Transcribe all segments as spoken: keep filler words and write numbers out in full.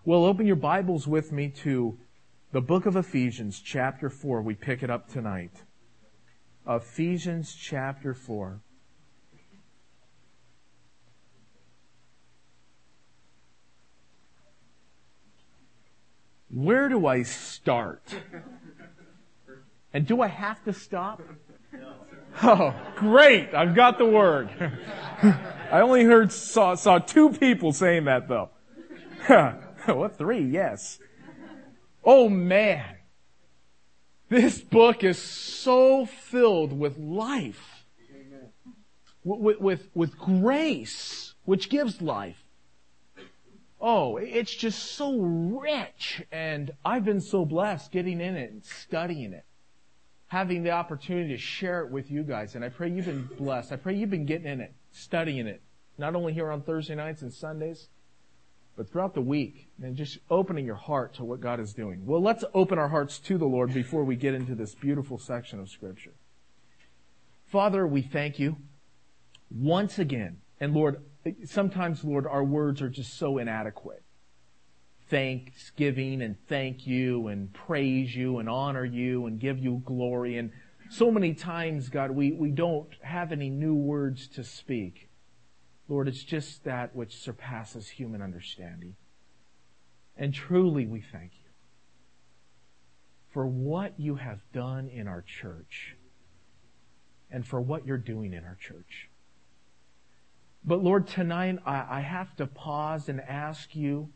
Well, open your Bibles with me to the book of Ephesians, chapter four. We pick it up tonight. Ephesians chapter four. Where do I start? And do I have to stop? Oh, great. I've got the word. I only heard, saw, saw two people saying that though. What, three? Yes. Oh man. This book is so filled with life. With, with, with grace, which gives life. Oh, it's just so rich. And I've been so blessed getting in it and studying it. Having the opportunity to share it with you guys. And I pray you've been blessed. I pray you've been getting in it, studying it. Not only here on Thursday nights and Sundays, but throughout the week. And just opening your heart to what God is doing. Well, let's open our hearts to the Lord before we get into this beautiful section of Scripture. Father, we thank you once again. And Lord, sometimes, Lord, our words are just so inadequate. Thanksgiving and thank you and praise you and honor you and give you glory. And so many times, God, we, we don't have any new words to speak. Lord, it's just that which surpasses human understanding. And truly we thank you for what you have done in our church and for what you're doing in our church. But Lord, tonight I, I have to pause and ask you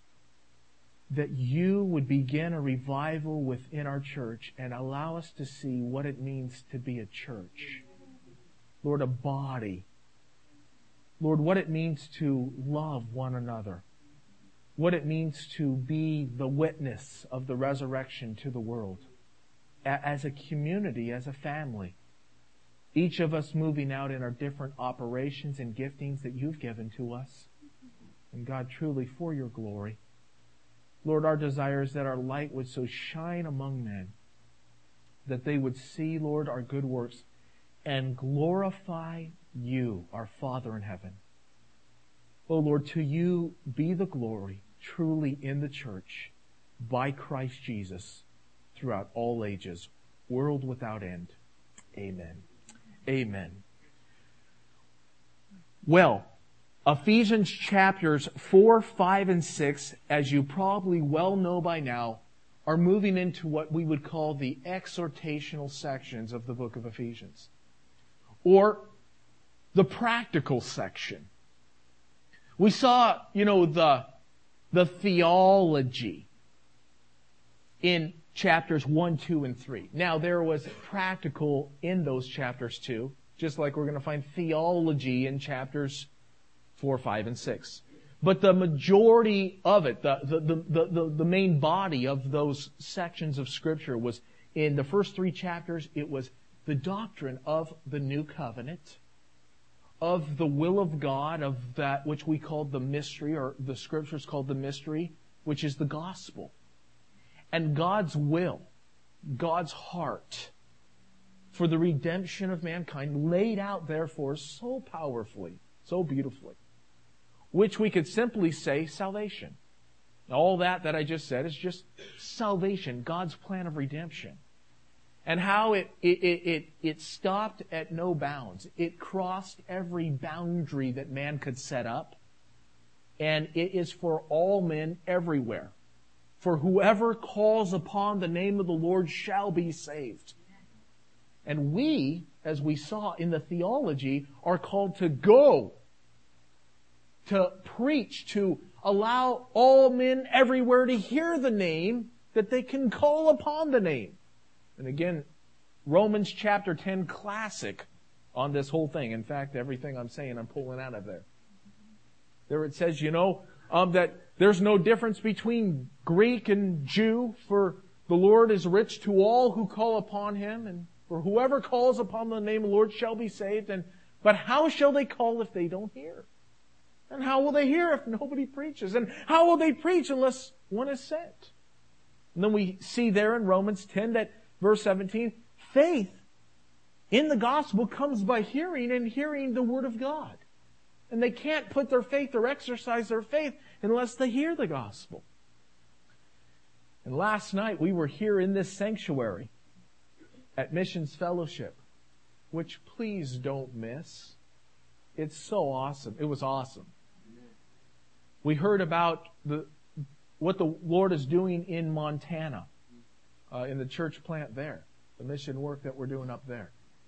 that you would begin a revival within our church and allow us to see what it means to be a church. Lord, a body. Lord, what it means to love one another. What it means to be the witness of the resurrection to the world. As a community, as a family. Each of us moving out in our different operations and giftings that you've given to us. And God, truly for your glory. Lord, our desire is that our light would so shine among men that they would see, Lord, our good works and glorify you, our Father in heaven. Oh, Lord, to you be the glory truly in the church by Christ Jesus throughout all ages, world without end. Amen. Amen. Well, Ephesians chapters four, five, and six, as you probably well know by now, are moving into what we would call the exhortational sections of the book of Ephesians. Or the practical section. We saw, you know, the, the theology in chapters one, two, and three. Now, there was practical in those chapters too, just like we're going to find theology in chapters four, five, and six. But the majority of it, the, the, the, the, the main body of those sections of Scripture was in the first three chapters, it was the doctrine of the new covenant, of the will of God, of that which we call the mystery, or the Scriptures called the mystery, which is the gospel. And God's will, God's heart for the redemption of mankind laid out therefore so powerfully, so beautifully, which we could simply say salvation. All that that I just said is just salvation, God's plan of redemption. And how it, it, it, it, it stopped at no bounds. It crossed every boundary that man could set up. And it is for all men everywhere. For whoever calls upon the name of the Lord shall be saved. And we, as we saw in the theology, are called to go, to preach, to allow all men everywhere to hear the name, that they can call upon the name. And again, Romans chapter ten classic on this whole thing. In fact, everything I'm saying I'm pulling out of there. There it says, you know, um, that there's no difference between Greek and Jew, for the Lord is rich to all who call upon Him, and for whoever calls upon the name of the Lord shall be saved. And but how shall they call if they don't hear? And how will they hear if nobody preaches? And how will they preach unless one is sent? And then we see there in Romans ten that verse seventeen, faith in the gospel comes by hearing, and hearing the word of God. And they can't put their faith or exercise their faith unless they hear the gospel. And last night we were here in this sanctuary at Missions Fellowship, which please don't miss. It's so awesome. It was awesome. We heard about the what the Lord is doing in Montana, uh, in the church plant there, the mission work that we're doing up there.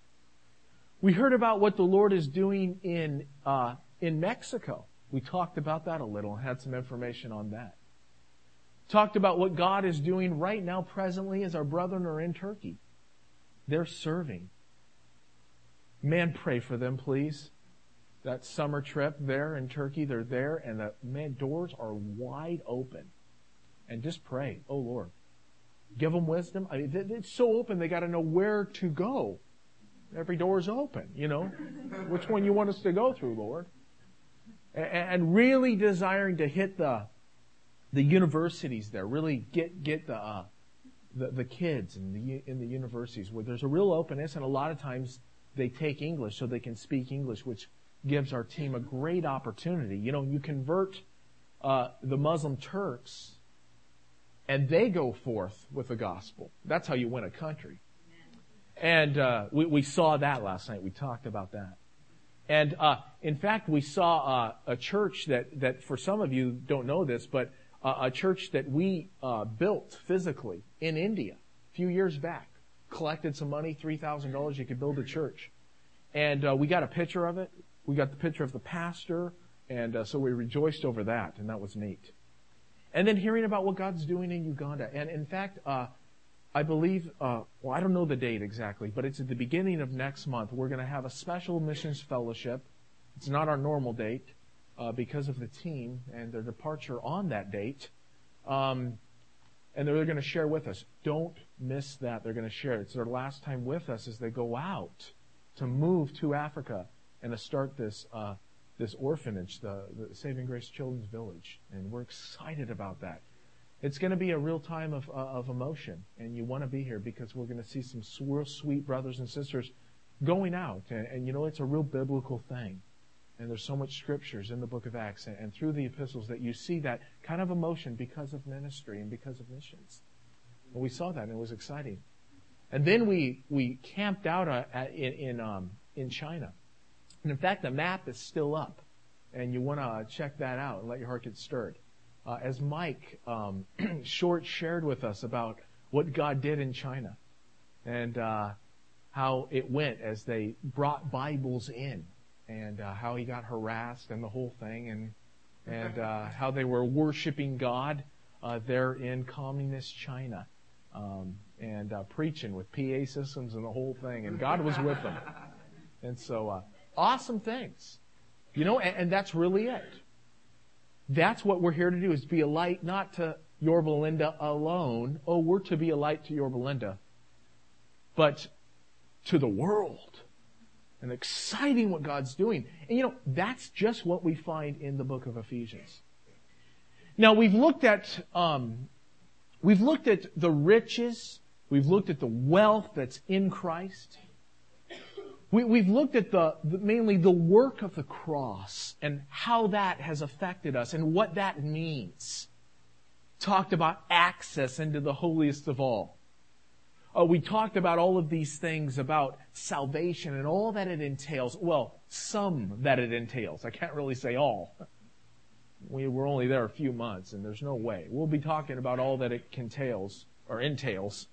We heard about what the Lord is doing in uh, in Mexico. We talked about that a little and had some information on that. Talked about what God is doing right now, presently, as our brethren are in Turkey. They're serving. Man, pray for them, please. That summer trip there in Turkey, they're there, and the man, doors are wide open. And just pray, oh Lord, give them wisdom. I mean, it's so open, they got to know where to go. Every door is open, you know. Which one you want us to go through, Lord? And really desiring to hit the the universities there, really get get the uh, the, the kids in the in the universities where there's a real openness, and a lot of times they take English so they can speak English, which gives our team a great opportunity. You know, you convert uh, the Muslim Turks, and they go forth with the gospel. That's how you win a country. And uh, we, we saw that last night. We talked about that. And uh, in fact, we saw uh, a church that, that, for some of you don't know this, but uh, a church that we uh, built physically in India a few years back. Collected some money, three thousand dollars, you could build a church. And uh, we got a picture of it. We got the picture of the pastor, and uh, so we rejoiced over that, and that was neat. And then hearing about what God's doing in Uganda. And in fact, uh, I believe, uh, well, I don't know the date exactly, but it's at the beginning of next month. We're going to have a special missions fellowship. It's not our normal date uh, because of the team and their departure on that date. Um, and they're going to share with us. Don't miss that. They're going to share. It's their last time with us as they go out to move to Africa and to start this uh, this orphanage, the, the Saving Grace Children's Village. And we're excited about that. It's going to be a real time of, uh, of emotion, and you want to be here because we're going to see some real sweet brothers and sisters going out. And, and you know, it's a real biblical thing. And there's so much scriptures in the book of Acts and, and through the epistles that you see that kind of emotion because of ministry and because of missions. And we saw that, and it was exciting. And then we we camped out uh, at, in in, um, in China. And in fact, the map is still up, and you want to check that out and let your heart get stirred. Uh, as Mike um, Short shared with us about what God did in China and uh, how it went as they brought Bibles in, and uh, how he got harassed and the whole thing, and and uh, how they were worshiping God uh, there in communist China, um, and uh, preaching with P A systems and the whole thing, and God was with them. And so, uh, awesome things, you know, and, and that's really it. That's what we're here to do, is be a light, not to Yorba Linda alone. Oh, we're to be a light to Yorba Linda, but to the world. And exciting what God's doing. And you know, that's just what we find in the book of Ephesians. Now, we've looked at, um, we've looked at the riches. We've looked at the wealth that's in Christ. We, we've looked at the, the mainly the work of the cross and how that has affected us and what that means. Talked about access into the holiest of all. Uh, we talked about all of these things about salvation and all that it entails. Well, some that it entails. I can't really say all. We were only there a few months, and there's no way. We'll be talking about all that it entails, or entails.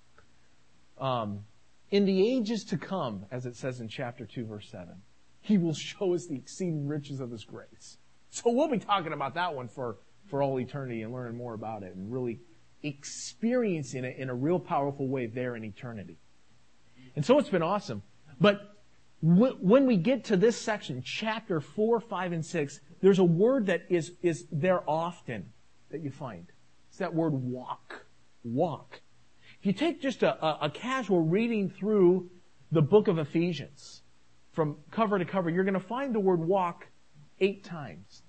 Um, in the ages to come, as it says in chapter two, verse seven, He will show us the exceeding riches of His grace. So we'll be talking about that one for, for all eternity and learning more about it and really experiencing it in a real powerful way there in eternity. And so it's been awesome. But w- when we get to this section, chapter four, five, and six, there's a word that is, is there often that you find. It's that word walk. Walk. If you take just a, a, a casual reading through the book of Ephesians, from cover to cover, you're going to find the word walk eight times.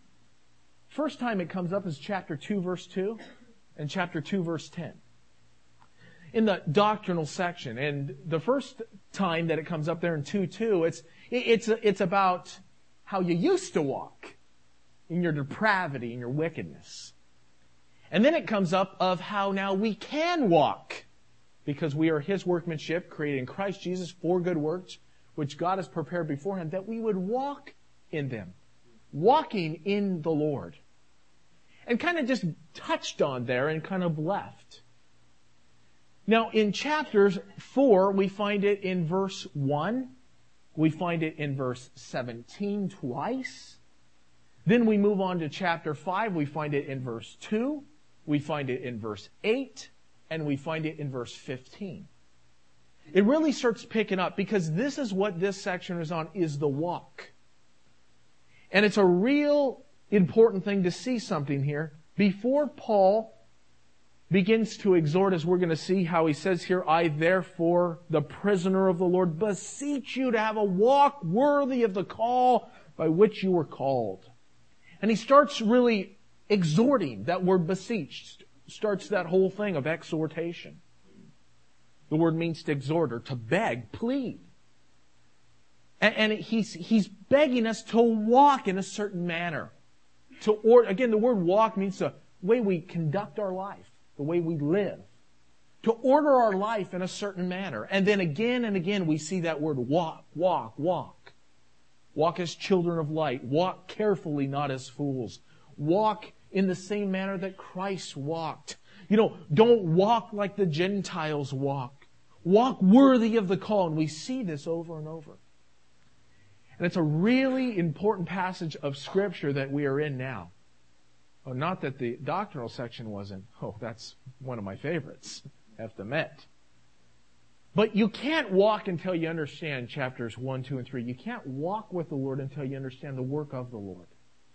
First time it comes up is chapter two, verse two. And chapter two, verse ten. In the doctrinal section. And the first time that it comes up there in two two, it's, it's, it's about how you used to walk in your depravity and your wickedness. And then it comes up of how now we can walk, because we are His workmanship, created in Christ Jesus for good works, which God has prepared beforehand, that we would walk in them. Walking in the Lord. And kind of just touched on there and kind of left. Now, in chapters four, we find it in verse one. We find it in verse seventeen twice. Then we move on to chapter five. We find it in verse two. We find it in verse eight. And we find it in verse fifteen. It really starts picking up, because this is what this section is on, is the walk. And it's a real important thing to see something here. Before Paul begins to exhort, as we're going to see how he says here, I therefore, the prisoner of the Lord, beseech you to have a walk worthy of the call by which you were called. And he starts really exhorting. That word beseeched starts that whole thing of exhortation. The word means to exhort, or to beg, plead. And, and he's, he's begging us to walk in a certain manner. To or, again, the word walk means the way we conduct our life, the way we live. To order our life in a certain manner. And then again and again we see that word walk, walk, walk. Walk as children of light. Walk carefully, not as fools. Walk in the same manner that Christ walked. You know, don't walk like the Gentiles walk. Walk worthy of the call. And we see this over and over. And it's a really important passage of Scripture that we are in now. Oh, not that the doctrinal section wasn't. Oh, that's one of my favorites. I have to admit. But you can't walk until you understand chapters one, two, and three. You can't walk with the Lord until you understand the work of the Lord.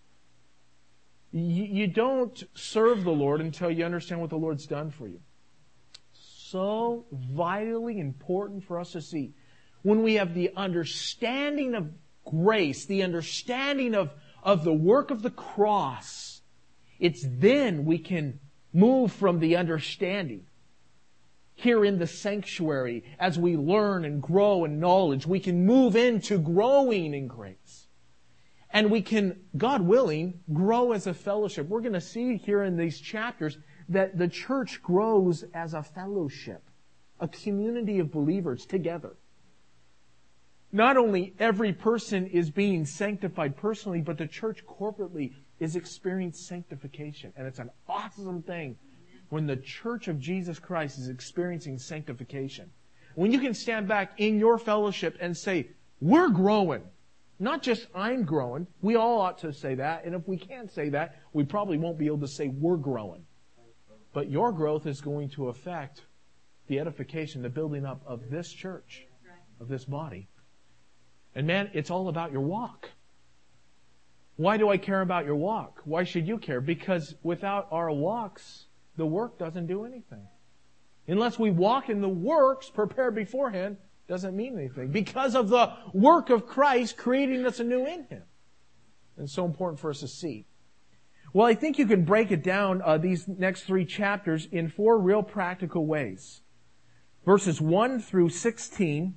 You, you don't serve the Lord until you understand what the Lord's done for you. So vitally important for us to see. When we have the understanding of grace, the understanding of, of the work of the cross, it's then we can move from the understanding. Here in the sanctuary, as we learn and grow in knowledge, we can move into growing in grace. And we can, God willing, grow as a fellowship. We're going to see here in these chapters that the church grows as a fellowship, a community of believers together. Not only every person is being sanctified personally, but the church corporately is experiencing sanctification. And it's an awesome thing when the church of Jesus Christ is experiencing sanctification. When you can stand back in your fellowship and say, we're growing. Not just I'm growing. We all ought to say that. And if we can't say that, we probably won't be able to say we're growing. But your growth is going to affect the edification, the building up of this church, of this body. And man, it's all about your walk. Why do I care about your walk? Why should you care? Because without our walks, the work doesn't do anything. Unless we walk in the works prepared beforehand, doesn't mean anything. Because of the work of Christ creating us anew in Him. And it's so important for us to see. Well, I think you can break it down, uh, these next three chapters, in four real practical ways. Verses one through sixteen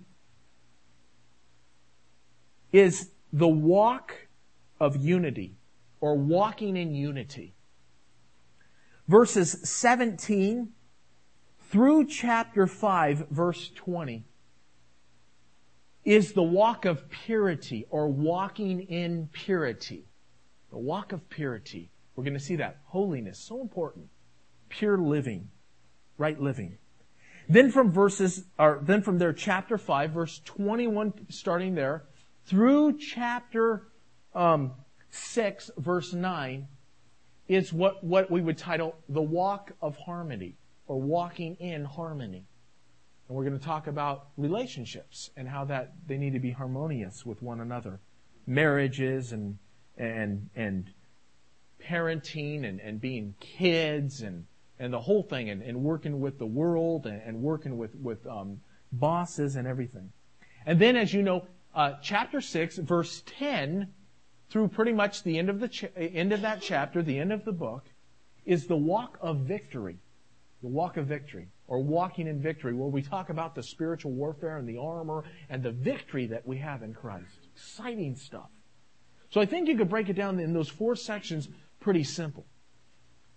is the walk of unity, or walking in unity. Verses seventeen through chapter five, verse twenty, is the walk of purity, or walking in purity. The walk of purity. We're going to see that. Holiness, so important. Pure living, right living. Then from verses, or then from there, chapter five, verse twenty-one, starting there, through chapter um, six, verse nine, is what, what we would title the walk of harmony, or walking in harmony. And we're going to talk about relationships and how that they need to be harmonious with one another. Marriages and and and parenting and, and being kids and, and the whole thing, and, and working with the world and, and working with, with um, bosses and everything. And then, as you know, uh, chapter six, verse ten, through pretty much the end of the cha- end of that chapter, the end of the book, is the walk of victory. The walk of victory, or walking in victory, where we talk about the spiritual warfare and the armor and the victory that we have in Christ. Exciting stuff. So I think you could break it down in those four sections pretty simple.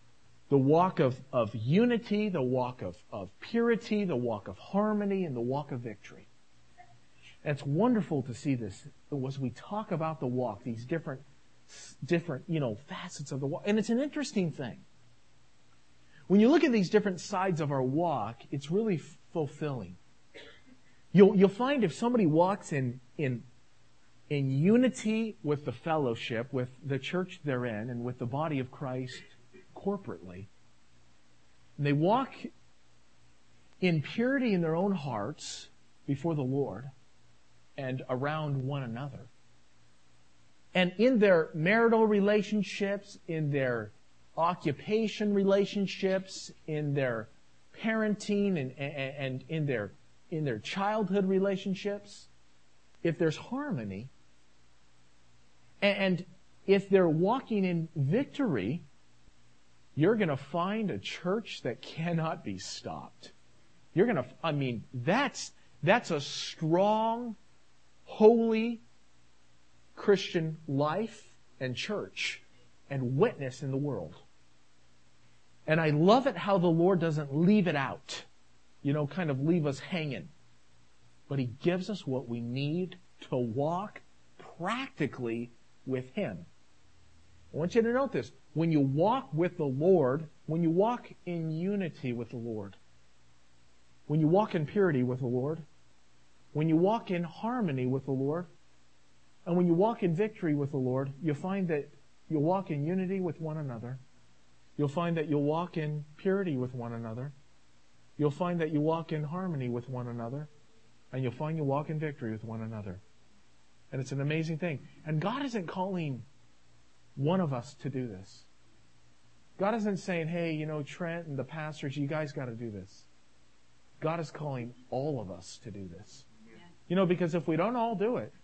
the walk of, of unity, the walk of, of purity, the walk of harmony, and the walk of victory. And it's wonderful to see this as we talk about the walk, these different, different, you know, facets of the walk. And it's an interesting thing. When you look at these different sides of our walk, it's really f- fulfilling. You'll, you'll find if somebody walks in, in, in unity with the fellowship, with the church they're in, and with the body of Christ corporately, and they walk in purity in their own hearts before the Lord and around one another, and in their marital relationships, in their occupation relationships, in their parenting, and, and, and in their in their childhood relationships, if there's harmony, and if they're walking in victory, you're going to find a church that cannot be stopped. You're going to, I mean, that's, that's a strong, holy Christian life and church and witness in the world. And I love it how the Lord doesn't leave it out. You know, kind of leave us hanging. But He gives us what we need to walk practically with Him. I want you to note this. When you walk with the Lord, when you walk in unity with the Lord, when you walk in purity with the Lord, when you walk in harmony with the Lord, and when you walk in victory with the Lord, you'll find that you'll walk in unity with one another. You'll find that you'll walk in purity with one another. You'll find that you walk in harmony with one another, and you'll find you walk in victory with one another. And it's an amazing thing. And God isn't calling one of us to do this. God isn't saying, hey, you know, Trent and the pastors, you guys got to do this. God is calling all of us to do this. Yeah. You know, because if we don't all do it,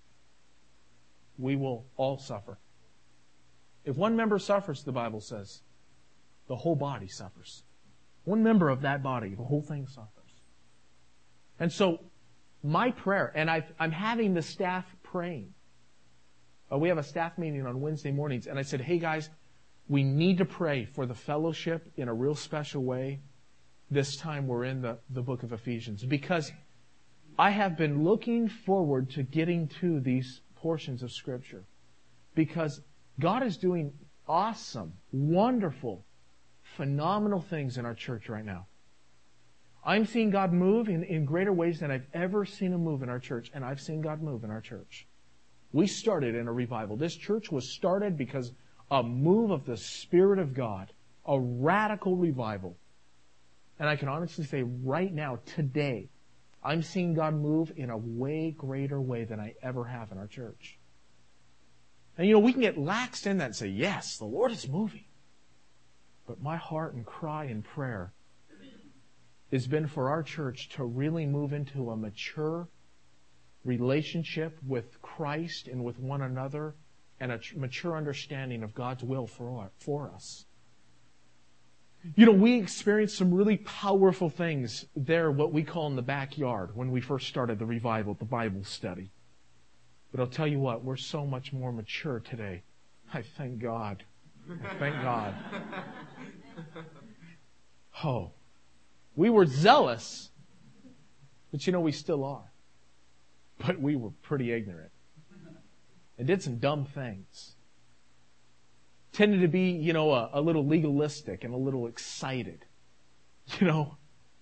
we will all suffer. If one member suffers, the Bible says, the whole body suffers. One member of that body, the whole thing suffers. And so, my prayer, and I've, I'm having the staff praying. Uh, we have a staff meeting on Wednesday mornings, and I said, hey guys, we need to pray for the fellowship in a real special way this time we're in the, the book of Ephesians. Because I have been looking forward to getting to these portions of Scripture. Because God is doing awesome, wonderful, phenomenal things in our church right now. I'm seeing God move in, in greater ways than I've ever seen Him move in our church, and I've seen God move in our church. We started in a revival. This church was started because a move of the Spirit of God, a radical revival. And I can honestly say right now, today, I'm seeing God move in a way greater way than I ever have in our church. And you know, we can get laxed in that and say, yes, the Lord is moving. But my heart and cry and prayer has been for our church to really move into a mature relationship with Christ and with one another, and a mature understanding of God's will for, for us. You know, we experienced some really powerful things there, what we call in the backyard, when we first started the revival, the Bible study. But I'll tell you what, we're so much more mature today. I thank God. I thank God. Oh, we were zealous, but you know, we still are. But we were pretty ignorant and did some dumb things. Tended to be, you know, a, a little legalistic and a little excited. You know,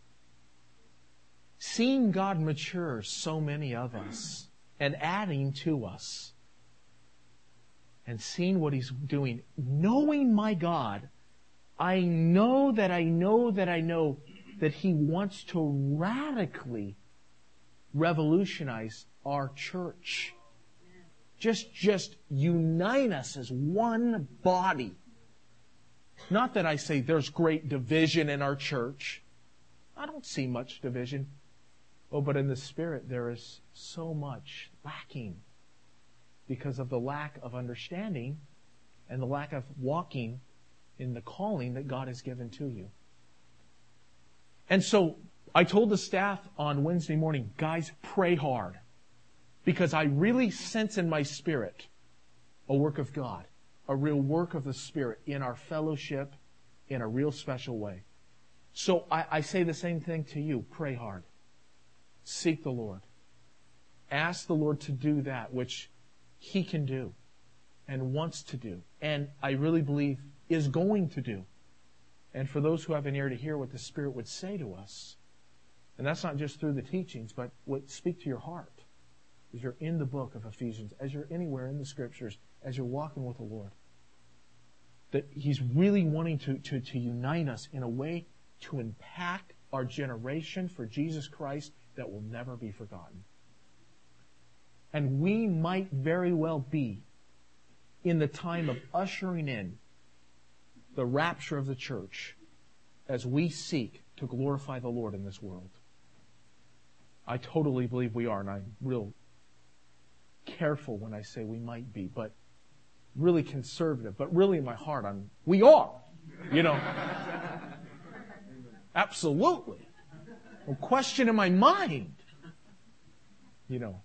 seeing God mature so many of us and adding to us and seeing what He's doing, knowing my God, I know that I know that I know that He wants to radically revolutionize our church. Just, just unite us as one body. Not that I say there's great division in our church. I don't see much division. Oh, but in the Spirit there is so much lacking because of the lack of understanding and the lack of walking in the calling that God has given to you. And so I told the staff on Wednesday morning, guys, pray hard. Because I really sense in my spirit a work of God, a real work of the Spirit in our fellowship in a real special way. So I, I say the same thing to you. Pray hard. Seek the Lord. Ask the Lord to do that which He can do and wants to do, and I really believe is going to do. And for those who have an ear to hear what the Spirit would say to us, and that's not just through the teachings, but what speak to your heart as you're in the book of Ephesians, as you're anywhere in the Scriptures, as you're walking with the Lord, that He's really wanting to, to, to unite us in a way to impact our generation for Jesus Christ that will never be forgotten. And we might very well be in the time of ushering in the rapture of the church as we seek to glorify the Lord in this world. I totally believe we are, and I'm real careful when I say we might be, but really conservative. But really in my heart, I'm, we are. You know. Absolutely. No question in my mind. You know.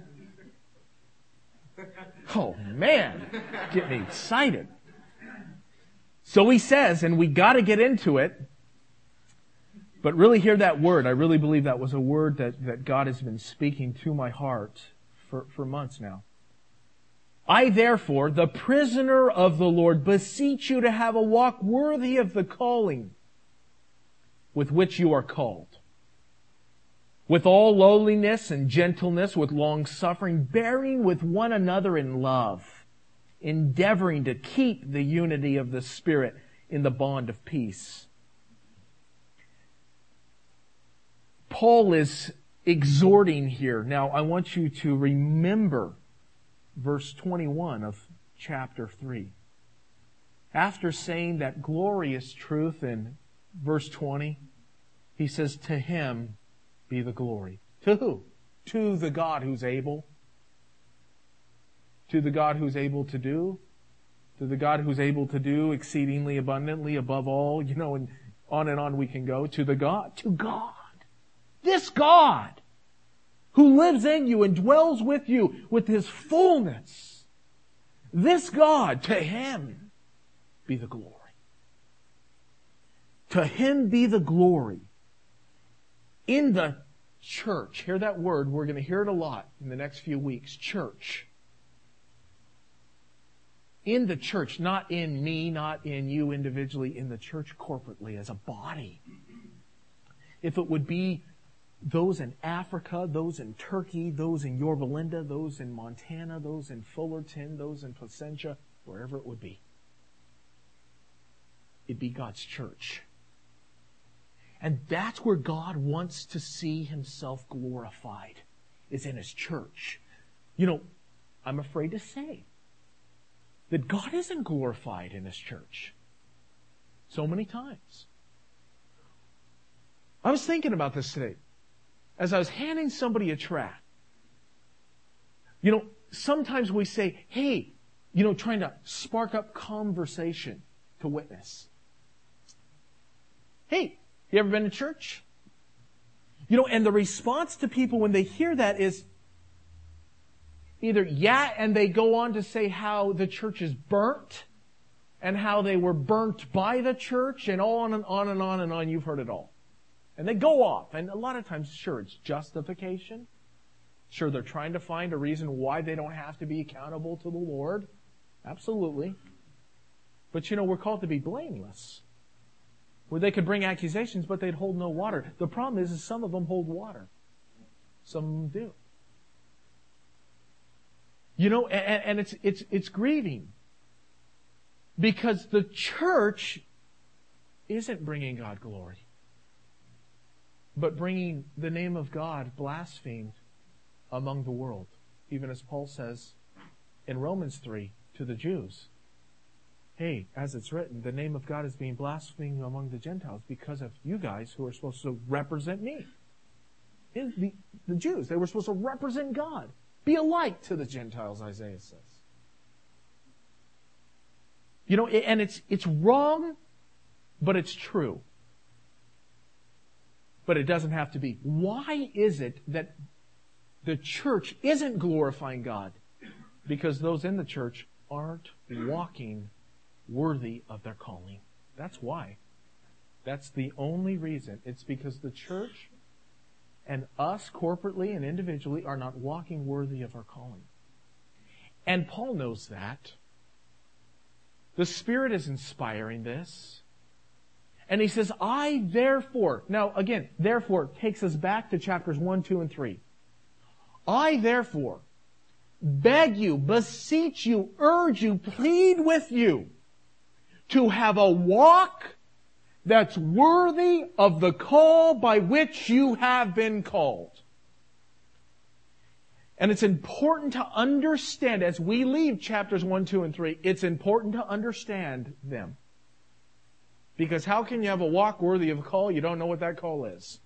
Oh, man. Get me excited. So he says, and we got to get into it, but really hear that word. I really believe that was a word that, that God has been speaking to my heart for, for months now. I, therefore, the prisoner of the Lord, beseech you to have a walk worthy of the calling with which you are called, with all lowliness and gentleness, with long-suffering, bearing with one another in love, endeavoring to keep the unity of the Spirit in the bond of peace. Paul is exhorting here. Now, I want you to remember verse twenty-one of chapter three. After saying that glorious truth in verse twenty, he says, to Him be the glory. To who? To the God who's able. To the God who's able to do. To the God who's able to do exceedingly abundantly above all, you know, and on and on we can go. To the God. To God. This God who lives in you and dwells with you with His fullness. This God, to Him be the glory. To Him be the glory in the church. Hear that word. We're going to hear it a lot in the next few weeks. Church. In the church, not in me, not in you individually, in the church corporately as a body. If it would be those in Africa, those in Turkey, those in Yorba Linda, those in Montana, those in Fullerton, those in Placentia, wherever it would be. It'd be God's church. And that's where God wants to see Himself glorified, is in His church. You know, I'm afraid to say that God isn't glorified in His church so many times. I was thinking about this today as I was handing somebody a tract. You know, sometimes we say, hey, you know, trying to spark up conversation to witness. Hey, you ever been to church? You know, and the response to people when they hear that is either yeah, and they go on to say how the church is burnt and how they were burnt by the church and on and on and on and on. You've heard it all. And they go off. And a lot of times, sure, it's justification. Sure, they're trying to find a reason why they don't have to be accountable to the Lord. Absolutely. But you know, we're called to be blameless. Where they could bring accusations, but they'd hold no water. The problem is, is some of them hold water. Some of them do. You know, and, and it's, it's, it's grieving. Because the church isn't bringing God glory, but bringing the name of God blasphemed among the world. Even as Paul says in Romans three to the Jews, hey, as it's written, the name of God is being blasphemed among the Gentiles because of you guys who are supposed to represent me. The, the Jews, they were supposed to represent God. Be a light to the Gentiles, Isaiah says. You know, and it's it's wrong, but it's true. But it doesn't have to be. Why is it that the church isn't glorifying God? Because those in the church aren't walking worthy of their calling. That's why. That's the only reason. It's because the church and us corporately and individually are not walking worthy of our calling. And Paul knows that. The Spirit is inspiring this. And he says, I therefore, now again, therefore takes us back to chapters one, two, and three. I therefore beg you, beseech you, urge you, plead with you to have a walk that's worthy of the call by which you have been called. And it's important to understand, as we leave chapters one, two, and three, it's important to understand them. Because how can you have a walk worthy of a call? You don't know what that call is.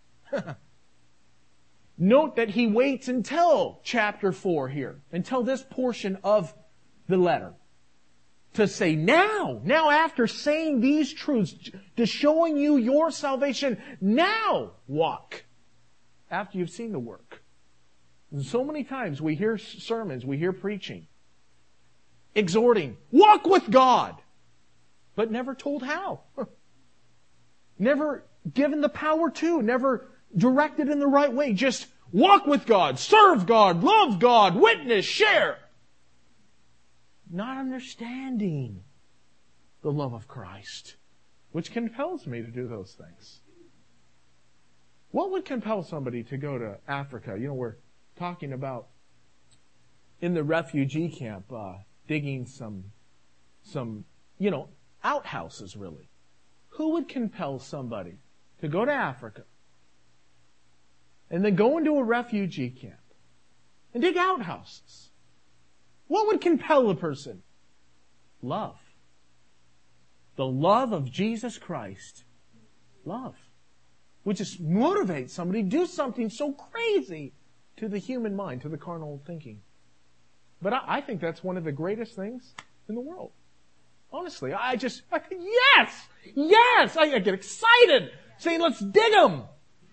Note that he waits until chapter four here, until this portion of the letter, to say now, now after saying these truths, to showing you your salvation, now walk, after you've seen the work. And so many times we hear sermons, we hear preaching, exhorting, walk with God, but never told how. Never given the power to, never directed in the right way. Just walk with God, serve God, love God, witness, share. Not understanding the love of Christ, which compels me to do those things. What would compel somebody to go to Africa? You know, we're talking about in the refugee camp, uh, digging some, some, you know, outhouses really. Who would compel somebody to go to Africa and then go into a refugee camp and dig outhouses? What would compel a person? Love. The love of Jesus Christ. Love. Would just motivate somebody to do something so crazy to the human mind, to the carnal thinking. But I, I think that's one of the greatest things in the world. Honestly, I just, I, yes! Yes! I, I get excited saying, let's dig them!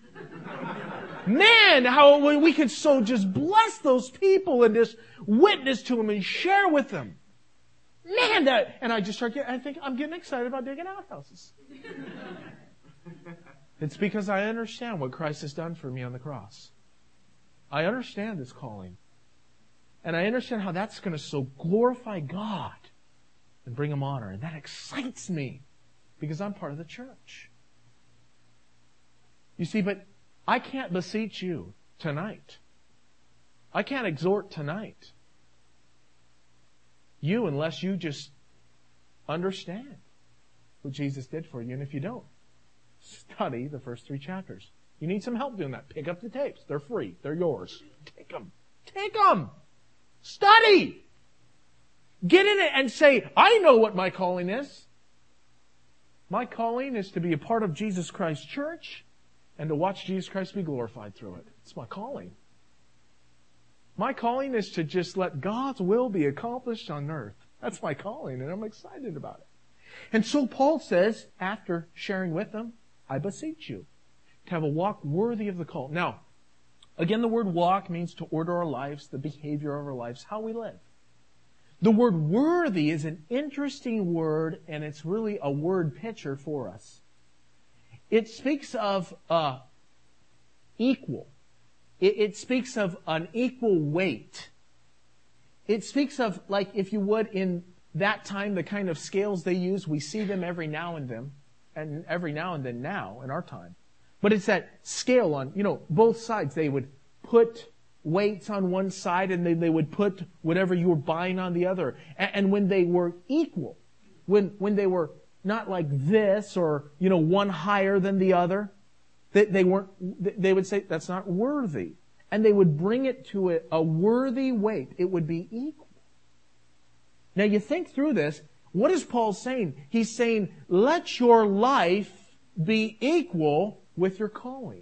Man, how we could so just bless those people and just witness to them and share with them. Man, that, and I just start getting, I think I'm getting excited about digging outhouses. It's because I understand what Christ has done for me on the cross. I understand this calling. And I understand how that's going to so glorify God and bring Him honor. And that excites me because I'm part of the church. You see, but I can't beseech you tonight. I can't exhort tonight. You, unless you just understand what Jesus did for you. And if you don't, study the first three chapters. You need some help doing that. Pick up the tapes. They're free. They're yours. Take them. Take them. Study. Get in it and say, I know what my calling is. My calling is to be a part of Jesus Christ's church and to watch Jesus Christ be glorified through it. It's my calling. My calling is to just let God's will be accomplished on earth. That's my calling, and I'm excited about it. And so Paul says, after sharing with them, I beseech you to have a walk worthy of the call. Now, again, the word walk means to order our lives, the behavior of our lives, how we live. The word worthy is an interesting word, and it's really a word picture for us. It speaks of uh, equal. It, it speaks of an equal weight. It speaks of, like, if you would, in that time, the kind of scales they use, we see them every now and then, and every now and then now in our time. But it's that scale on, you know, both sides. They would put weights on one side and they, they would put whatever you were buying on the other. And, and when they were equal, when, when they were not like this or, you know, one higher than the other, they, they weren't, they would say, that's not worthy. And they would bring it to a, a worthy weight. It would be equal. Now you think through this, what is Paul saying? He's saying, let your life be equal with your calling.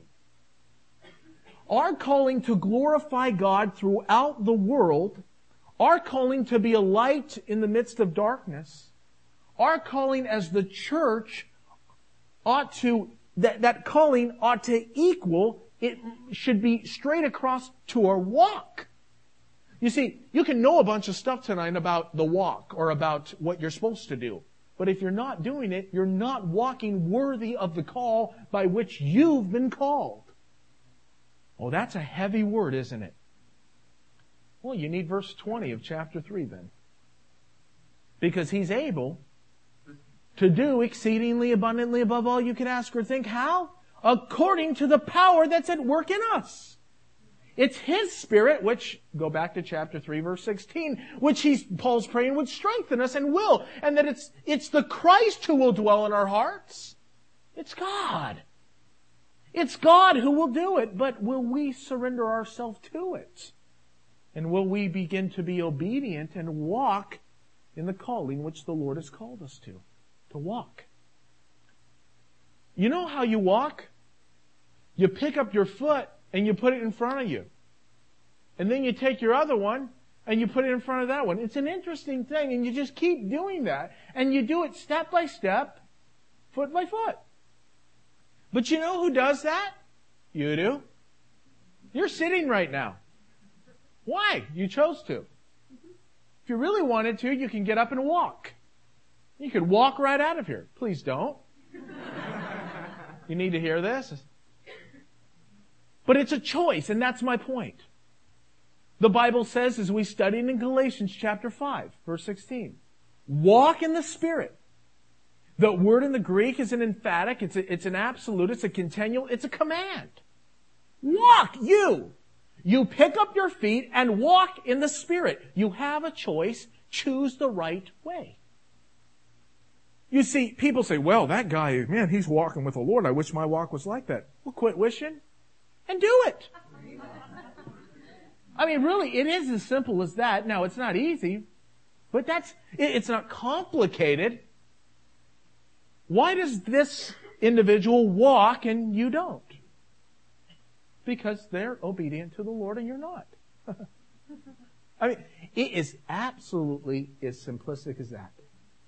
Our calling to glorify God throughout the world, our calling to be a light in the midst of darkness, our calling as the church ought to, that, that calling ought to equal, it should be straight across to our walk. You see, you can know a bunch of stuff tonight about the walk or about what you're supposed to do. But if you're not doing it, you're not walking worthy of the call by which you've been called. Oh, that's a heavy word, isn't it? Well, you need verse twenty of chapter three then. Because He's able to do exceedingly abundantly above all you can ask or think. How? According to the power that's at work in us. It's His Spirit, which, go back to chapter three, verse sixteen, which he's, Paul's praying would strengthen us and will. And that it's, it's the Christ who will dwell in our hearts. It's God. It's God who will do it. But will we surrender ourselves to it? And will we begin to be obedient and walk in the calling which the Lord has called us to? To walk. You know how you walk? You pick up your foot and you put it in front of you. And then you take your other one and you put it in front of that one. It's an interesting thing, and you just keep doing that. And you do it step by step, foot by foot. But you know who does that? You do. You're sitting right now. Why? You chose to. If you really wanted to, you can get up and walk. You could walk right out of here. Please don't. You need to hear this. But it's a choice, and that's my point. The Bible says, as we studied in Galatians chapter five, verse sixteen, walk in the Spirit. The word in the Greek is an emphatic, it's, a, it's an absolute, it's a continual, it's a command. Walk, you! You pick up your feet and walk in the Spirit. You have a choice. Choose the right way. You see, people say, well, that guy, man, he's walking with the Lord. I wish my walk was like that. Well, quit wishing and do it. I mean, really, it is as simple as that. Now, it's not easy, but that's, it's not complicated. Why does this individual walk and you don't? Because they're obedient to the Lord and you're not. I mean, it is absolutely as simplistic as that.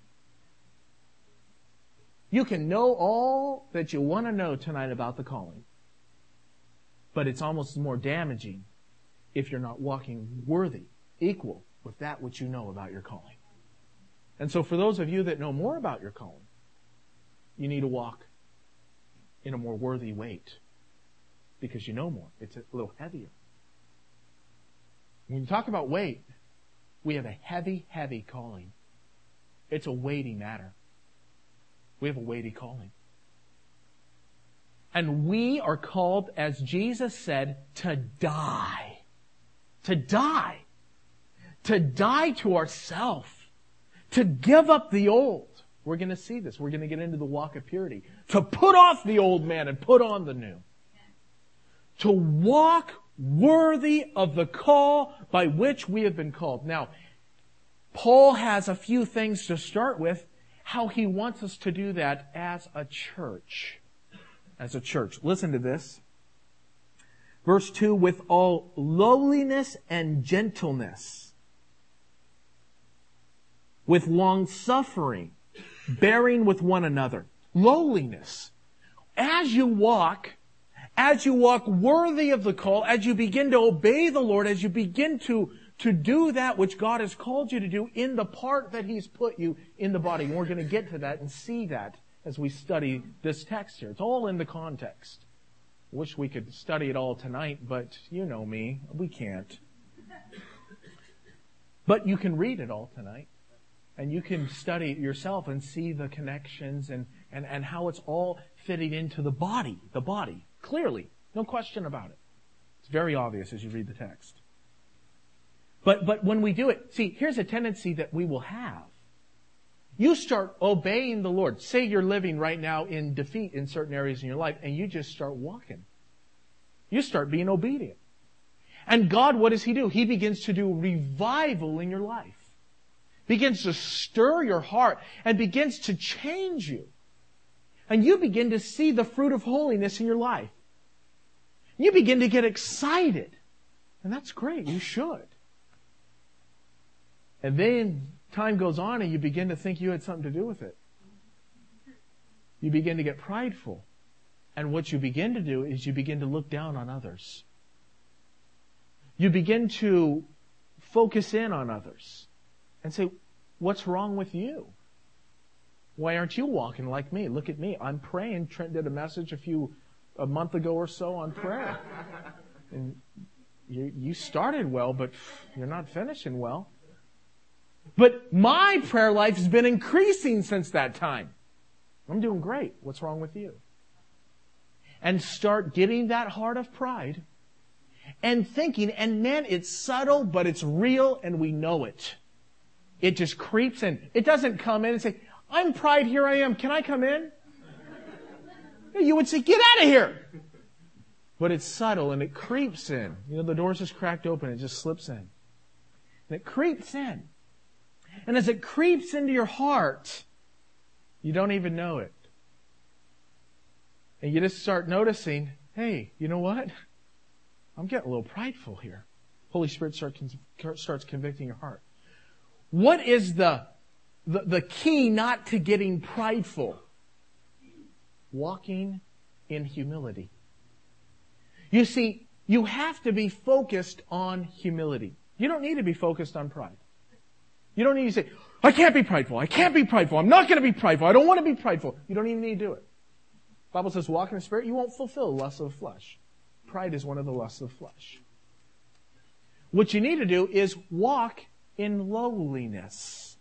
You can know all that you want to know tonight about the calling, but it's almost more damaging if you're not walking worthy, equal with that which you know about your calling. And so for those of you that know more about your calling, you need to walk in a more worthy weight because you know more. It's a little heavier. When you talk about weight, we have a heavy, heavy calling. It's a weighty matter. We have a weighty calling. And we are called, as Jesus said, to die. To die. To die to ourselves. To give up the old. We're going to see this. We're going to get into the walk of purity. To put off the old man and put on the new. To walk worthy of the call by which we have been called. Now, Paul has a few things to start with, how he wants us to do that as a church. As a church. Listen to this. Verse two, with all lowliness and gentleness, with long suffering, bearing with one another. Lowliness. As you walk, as you walk worthy of the call, as you begin to obey the Lord, as you begin to, to do that which God has called you to do in the part that He's put you in the body. And we're going to get to that and see that as we study this text here. It's all in the context. I wish we could study it all tonight, but you know me, we can't. But you can read it all tonight. And you can study it yourself and see the connections and, and, and how it's all fitting into the body, the body. Clearly. No question about it. It's very obvious as you read the text. But, but when we do it, see, here's a tendency that we will have. You start obeying the Lord. Say you're living right now in defeat in certain areas in your life, and you just start walking. You start being obedient. And God, what does He do? He begins to do revival in your life. Begins to stir your heart and begins to change you. And you begin to see the fruit of holiness in your life. You begin to get excited. And that's great. You should. And then time goes on and you begin to think you had something to do with it. You begin to get prideful. And what you begin to do is you begin to look down on others. You begin to focus in on others and say, what's wrong with you? Why aren't you walking like me? Look at me. I'm praying. Trent did a message a few, a month ago or so on prayer. And you, you started well, but you're not finishing well. But my prayer life has been increasing since that time. I'm doing great. What's wrong with you? And start getting that heart of pride and thinking, and man, it's subtle, but it's real, and we know it. It just creeps in. It doesn't come in and say, I'm pride, here I am, can I come in? You would say, get out of here. But it's subtle and it creeps in. You know, the door's just cracked open, it just slips in. And it creeps in. And as it creeps into your heart, you don't even know it. And you just start noticing, hey, you know what? I'm getting a little prideful here. Holy Spirit start, starts convicting your heart. What is the, the, the key not to getting prideful? Walking in humility. You see, you have to be focused on humility. You don't need to be focused on pride. You don't need to say, I can't be prideful. I can't be prideful. I'm not going to be prideful. I don't want to be prideful. You don't even need to do it. The Bible says, walk in the Spirit, you won't fulfill the lusts of the flesh. Pride is one of the lusts of the flesh. What you need to do is walk in lowliness.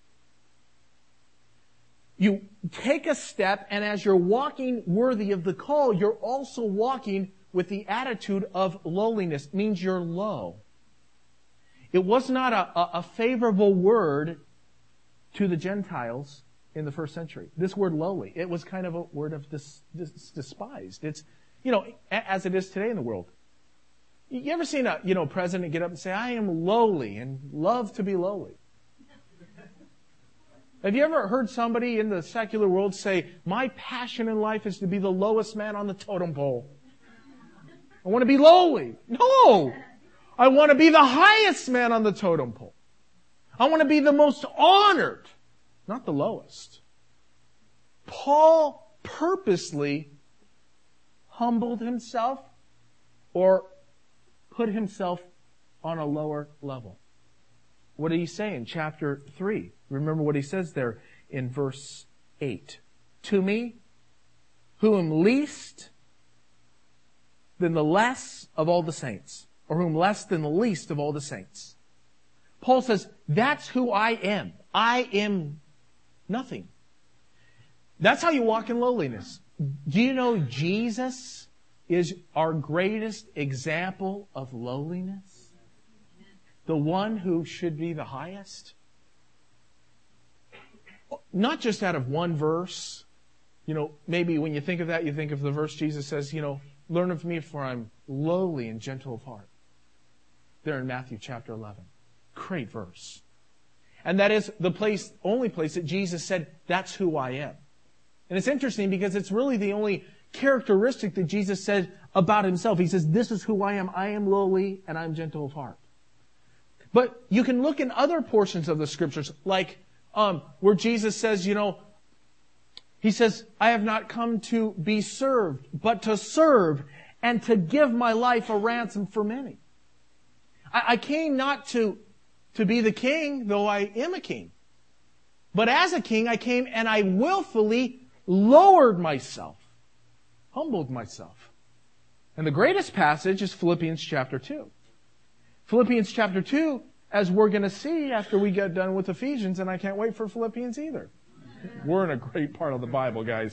You take a step, and as you're walking worthy of the call, you're also walking with the attitude of lowliness. It means you're low. It was not a, a, a favorable word to the Gentiles in the first century. This word lowly, it was kind of a word of dis, dis, despised. It's, you know, as it is today in the world. You ever seen a, you know, president get up and say, I am lowly and love to be lowly? Have you ever heard somebody in the secular world say, my passion in life is to be the lowest man on the totem pole? I want to be lowly. No! I want to be the highest man on the totem pole. I want to be the most honored, not the lowest. Paul purposely humbled himself or put himself on a lower level. What did he say in chapter three? Remember what he says there in verse eight. To me, who am least than the less of all the saints, or whom less than the least of all the saints. Paul says, that's who I am. I am nothing. That's how you walk in lowliness. Do you know Jesus is our greatest example of lowliness? The one who should be the highest? Not just out of one verse. You know, maybe when you think of that, you think of the verse Jesus says, you know, learn of me for I'm lowly and gentle of heart. There in Matthew chapter eleven. Great verse. And that is the place, only place that Jesus said, that's who I am. And it's interesting because it's really the only characteristic that Jesus said about himself. He says, this is who I am. I am lowly and I'm gentle of heart. But you can look in other portions of the scriptures, like um, where Jesus says, you know, he says, I have not come to be served, but to serve and to give my life a ransom for many. I, I came not to, to be the king, though I am a king. But as a king, I came and I willfully lowered myself, humbled myself. And the greatest passage is Philippians chapter two. Philippians chapter two, as we're going to see after we get done with Ephesians, and I can't wait for Philippians either. We're in a great part of the Bible, guys.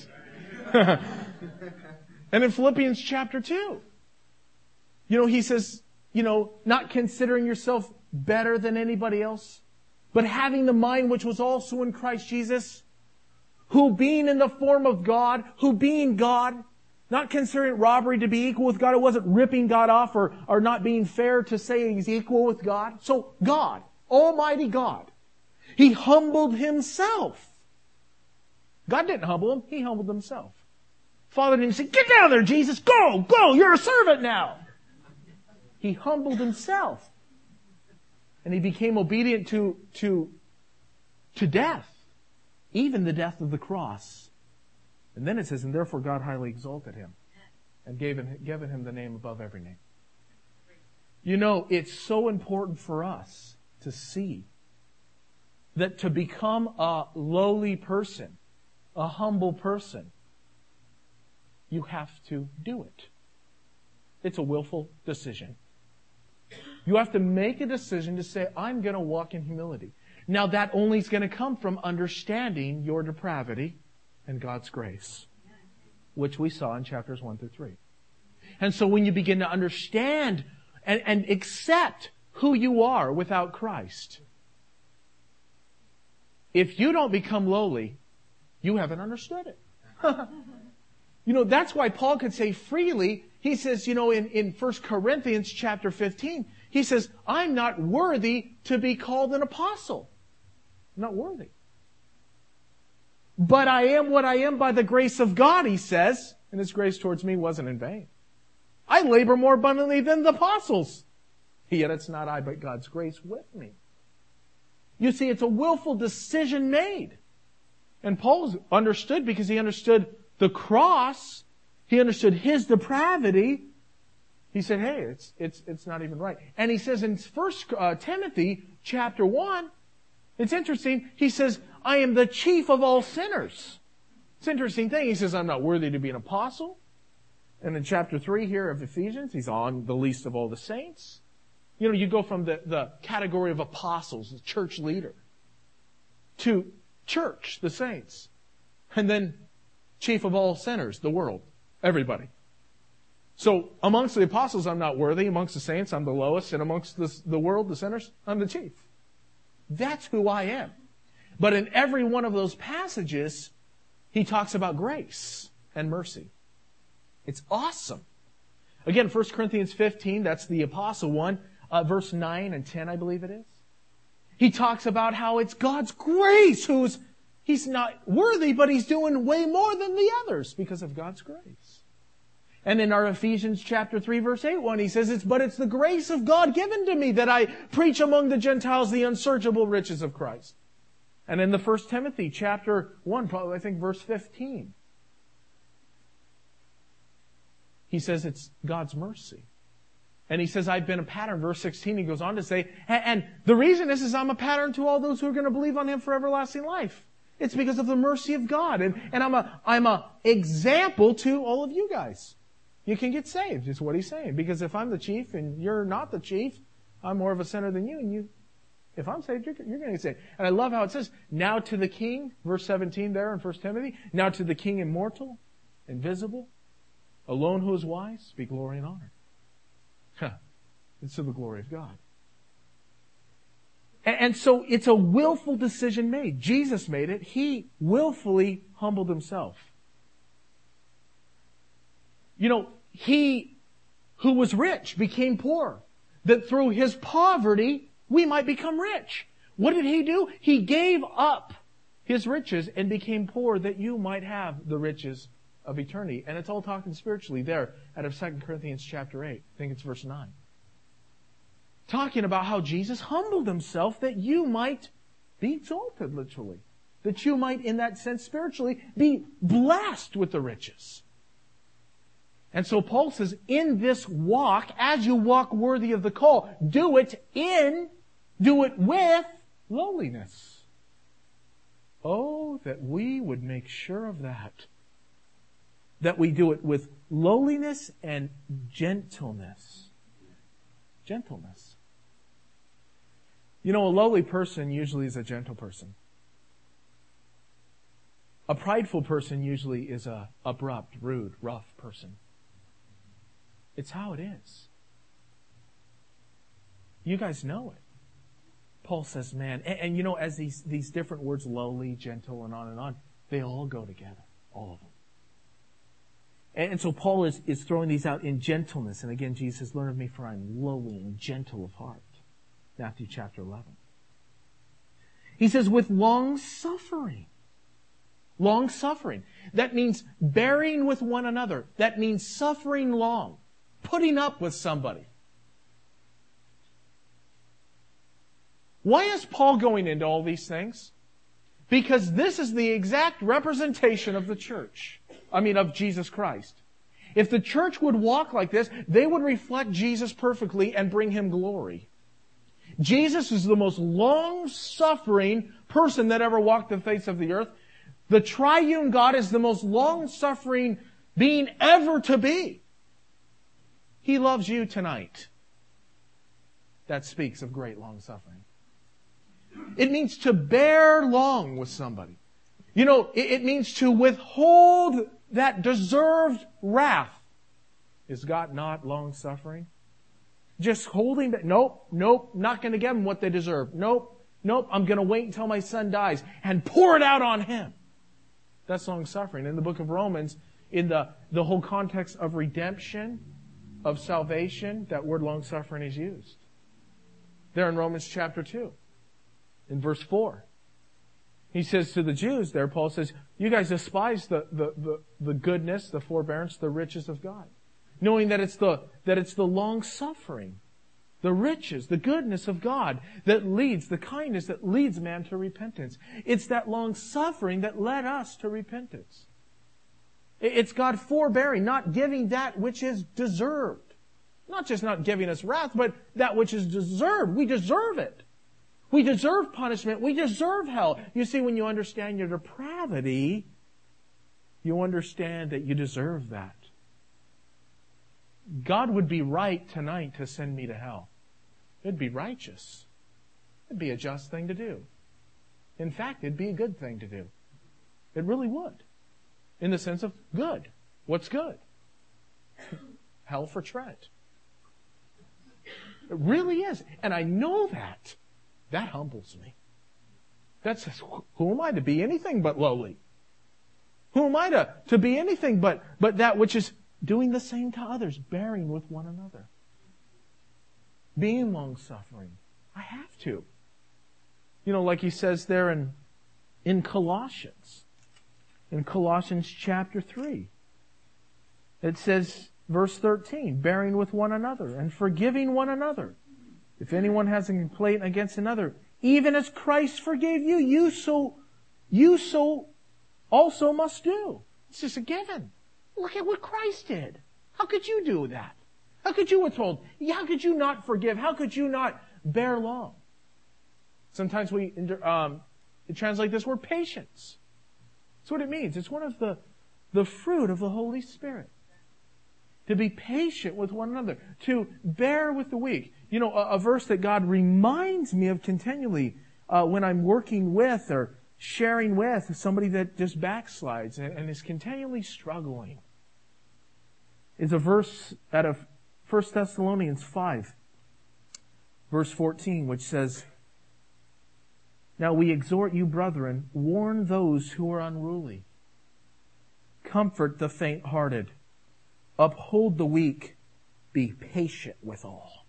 And in Philippians chapter two, you know, he says, you know, not considering yourself better than anybody else, but having the mind which was also in Christ Jesus, who being in the form of God, who being God, not considering robbery to be equal with God, it wasn't ripping God off or, or not being fair to say he's equal with God. So God, Almighty God, He humbled Himself. God didn't humble Him, He humbled Himself. Father didn't say, get down there, Jesus, go, go, you're a servant now. He humbled Himself. And He became obedient to, to, to death, even the death of the cross. And then it says, and therefore God highly exalted Him and gave him, given Him the name above every name. You know, it's so important for us to see that to become a lowly person a humble person, you have to do it. It's a willful decision. You have to make a decision to say, I'm going to walk in humility. Now that only is going to come from understanding your depravity and God's grace, which we saw in chapters one through three. And so when you begin to understand and, and accept who you are without Christ, if you don't become lowly, you haven't understood it. You know, that's why Paul could say freely, he says, you know, in, in First Corinthians chapter fifteen, he says, I'm not worthy to be called an apostle. I'm not worthy. But I am what I am by the grace of God, he says, and His grace towards me wasn't in vain. I labor more abundantly than the apostles. Yet it's not I, but God's grace with me. You see, it's a willful decision made. And Paul's understood because he understood the cross. He understood his depravity. He said, hey, it's, it's, it's not even right. And he says in First uh, Timothy chapter one, it's interesting, he says, I am the chief of all sinners. It's an interesting thing. He says, I'm not worthy to be an apostle. And in chapter three here of Ephesians, he's on the least of all the saints. You know, you go from the, the category of apostles, the church leader, to church, the saints, and then chief of all sinners, the world, everybody. So amongst the apostles, I'm not worthy. Amongst the saints, I'm the lowest. And amongst the, the world, the sinners, I'm the chief. That's who I am. But in every one of those passages, he talks about grace and mercy. It's awesome. Again, First Corinthians fifteen, that's the apostle one, uh, verse nine and ten, I believe it is. He talks about how it's God's grace who's, he's not worthy, but he's doing way more than the others because of God's grace. And in our Ephesians chapter three, verse eight one, he says, it's, but it's the grace of God given to me that I preach among the Gentiles the unsearchable riches of Christ. And in the First Timothy chapter one, probably I think verse fifteen, he says it's God's mercy. And he says, I've been a pattern. Verse sixteen, he goes on to say, and the reason is, is I'm a pattern to all those who are going to believe on Him for everlasting life. It's because of the mercy of God. And, and I'm a, I'm a example to all of you guys. You can get saved, is what he's saying. Because if I'm the chief and you're not the chief, I'm more of a sinner than you. And you, if I'm saved, you're, you're going to get saved. And I love how it says, now to the King, verse seventeen there in First Timothy, now to the King immortal, invisible, alone who is wise, be glory and honor. Huh. It's to the glory of God. And, and so it's a willful decision made. Jesus made it. He willfully humbled Himself. You know, He who was rich became poor, that through His poverty we might become rich. What did He do? He gave up His riches and became poor that you might have the riches of eternity. And it's all talking spiritually there out of Second Corinthians chapter eight. I think it's verse nine. Talking about how Jesus humbled Himself that you might be exalted, literally. That you might, in that sense, spiritually, be blessed with the riches. And so Paul says, in this walk, as you walk worthy of the call, do it in, do it with lowliness. Oh, that we would make sure of that. That we do it with lowliness and gentleness. Gentleness. You know, a lowly person usually is a gentle person. A prideful person usually is a abrupt, rude, rough person. It's how it is. You guys know it. Paul says, man, and, and you know, as these, these different words, lowly, gentle, and on and on, they all go together. All of them. And, and so Paul is, is throwing these out in gentleness. And again, Jesus says, learn of me, for I am lowly and gentle of heart. Matthew chapter eleven. He says, with long suffering. Long suffering. That means bearing with one another. That means suffering long. Putting up with somebody. Why is Paul going into all these things? Because this is the exact representation of the church. I mean, of Jesus Christ. If the church would walk like this, they would reflect Jesus perfectly and bring Him glory. Jesus is the most long-suffering person that ever walked the face of the earth. The triune God is the most long-suffering being ever to be. He loves you tonight. That speaks of great long-suffering. It means to bear long with somebody. You know, it, it means to withhold that deserved wrath. Is God not long-suffering? Just holding back. Nope, nope, not going to give them what they deserve. Nope, nope, I'm going to wait until my son dies and pour it out on him. That's long-suffering. In the book of Romans, in the, the whole context of redemption, of salvation, that word long-suffering is used. There in Romans chapter two, in verse four. He says to the Jews there, Paul says, you guys despise the, the, the, the goodness, the forbearance, the riches of God. Knowing that it's the, that it's the long-suffering, the riches, the goodness of God that leads, the kindness that leads man to repentance. It's that long-suffering that led us to repentance. It's God forbearing, not giving that which is deserved. Not just not giving us wrath, but that which is deserved. We deserve it. We deserve punishment. We deserve hell. You see, when you understand your depravity, you understand that you deserve that. God would be right tonight to send me to hell. It'd be righteous. It'd be a just thing to do. In fact, it'd be a good thing to do. It really would. In the sense of good. What's good? Hell for Trent. It really is. And I know that. That humbles me. That says, who am I to be anything but lowly? Who am I to, to be anything but, but that which is doing the same to others, bearing with one another. Being long-suffering. I have to. You know, like he says there in, in Colossians. In Colossians chapter three. It says, verse thirteen, bearing with one another and forgiving one another. If anyone has a complaint against another, even as Christ forgave you, you so, you so also must do. It's just a given. Look at what Christ did. How could you do that? How could you withhold? How could you not forgive? How could you not bear long? Sometimes we um, translate this word patience. That's what it means. It's one of the, the fruit of the Holy Spirit. To be patient with one another. To bear with the weak. You know, a, a verse that God reminds me of continually uh, when I'm working with or sharing with somebody that just backslides and, and is continually struggling is a verse out of First Thessalonians five, verse fourteen, which says, now we exhort you, brethren, warn those who are unruly. Comfort the faint-hearted. Uphold the weak. Be patient with all.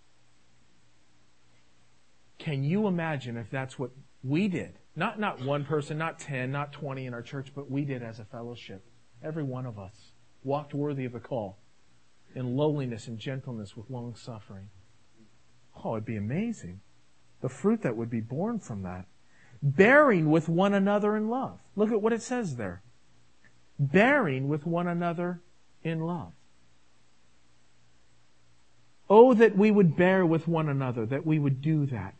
Can you imagine if that's what we did? Not, not one person, not ten, not twenty in our church, but we did as a fellowship. Every one of us walked worthy of the call in lowliness and gentleness with long suffering. Oh, it'd be amazing. The fruit that would be born from that. Bearing with one another in love. Look at what it says there. Bearing with one another in love. Oh, that we would bear with one another, that we would do that.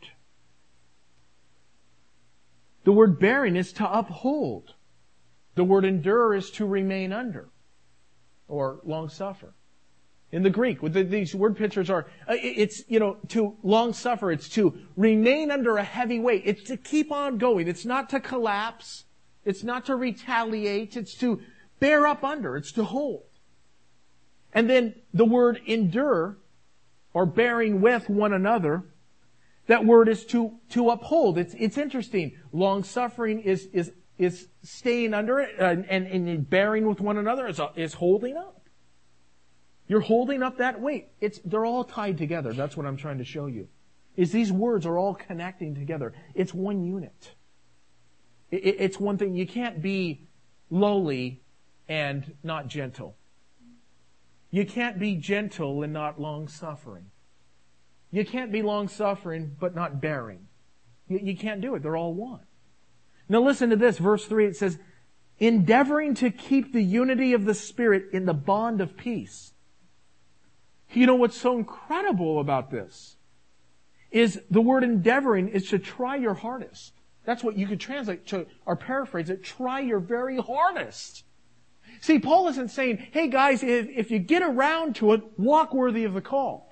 The word bearing is to uphold. The word endure is to remain under or long suffer. In the Greek, what the, these word pictures are, it's, you know, to long suffer. It's to remain under a heavy weight. It's to keep on going. It's not to collapse. It's not to retaliate. It's to bear up under. It's to hold. And then the word endure, or bearing with one another, that word is to, to uphold. It's, it's interesting. Long suffering is, is, is staying under it, and, and, and bearing with one another is, is holding up. You're holding up that weight. It's, they're all tied together. That's what I'm trying to show you. Is these words are all connecting together. It's one unit. It, it, it's one thing. You can't be lowly and not gentle. You can't be gentle and not long-suffering. You can't be long-suffering but not bearing. You, you can't do it. They're all one. Now listen to this. Verse three, it says, endeavoring to keep the unity of the Spirit in the bond of peace. You know what's so incredible about this is the word endeavoring is to try your hardest. That's what you could translate to, or paraphrase it, try your very hardest. See, Paul isn't saying, hey guys, if, if you get around to it, walk worthy of the call.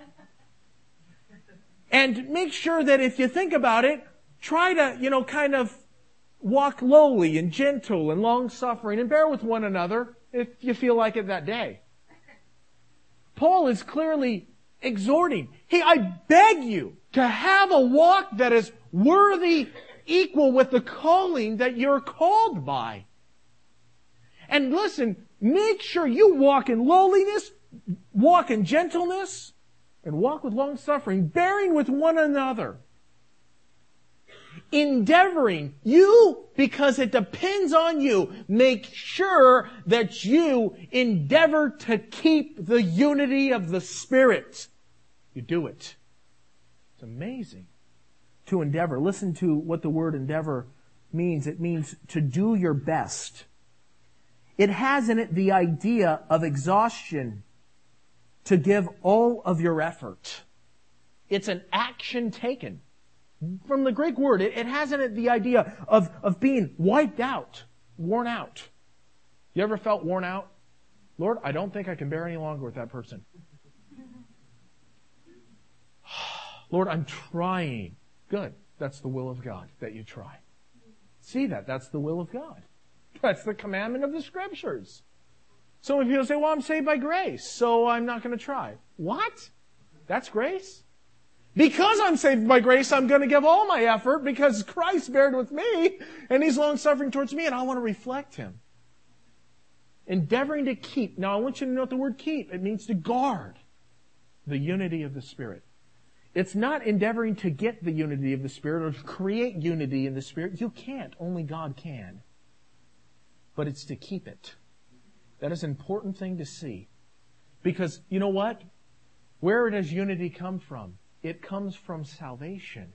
And make sure that if you think about it, try to, you know, kind of walk lowly and gentle and long-suffering and bear with one another if you feel like it that day. Paul is clearly exhorting, hey, I beg you to have a walk that is worthy, equal with the calling that you're called by. And listen, make sure you walk in lowliness, walk in gentleness, and walk with long suffering, bearing with one another. Endeavoring, you, because it depends on you, make sure that you endeavor to keep the unity of the Spirit. You do it. It's amazing. To endeavor. Listen to what the word endeavor means. It means to do your best. It has in it the idea of exhaustion, to give all of your effort. It's an action taken. From the Greek word, it, it has in it the idea of, of being wiped out, worn out. You ever felt worn out? Lord, I don't think I can bear any longer with that person. Lord, I'm trying. Good. That's the will of God, that you try. See that? That's the will of God. That's the commandment of the Scriptures. So when people say, well, I'm saved by grace, so I'm not going to try. What? That's grace? Because I'm saved by grace, I'm going to give all my effort because Christ bared with me and He's long-suffering towards me and I want to reflect Him. Endeavoring to keep. Now I want you to note the word keep. It means to guard the unity of the Spirit. It's not endeavoring to get the unity of the Spirit or to create unity in the Spirit. You can't. Only God can. But it's to keep it. That is an important thing to see. Because, you know what? Where does unity come from? It comes from salvation.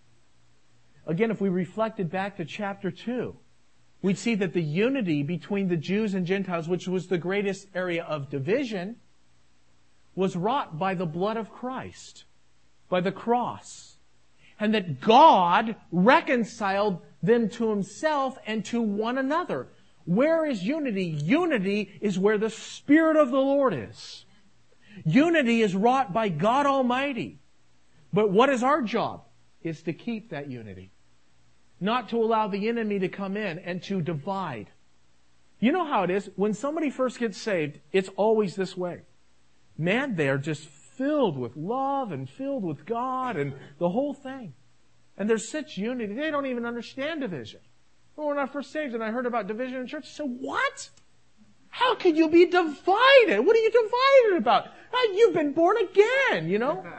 Again, if we reflected back to chapter two, we'd see that the unity between the Jews and Gentiles, which was the greatest area of division, was wrought by the blood of Christ, by the cross. And that God reconciled them to Himself and to one another. Where is unity? Unity is where the Spirit of the Lord is. Unity is wrought by God Almighty. But what is our job? Is to keep that unity. Not to allow the enemy to come in and to divide. You know how it is? When somebody first gets saved, it's always this way. Man, they are just filled with love and filled with God and the whole thing. And there's such unity. They don't even understand division. Well, when I first saved and I heard about division in church, I said, what? How can you be divided? What are you divided about? Oh, you've been born again, you know?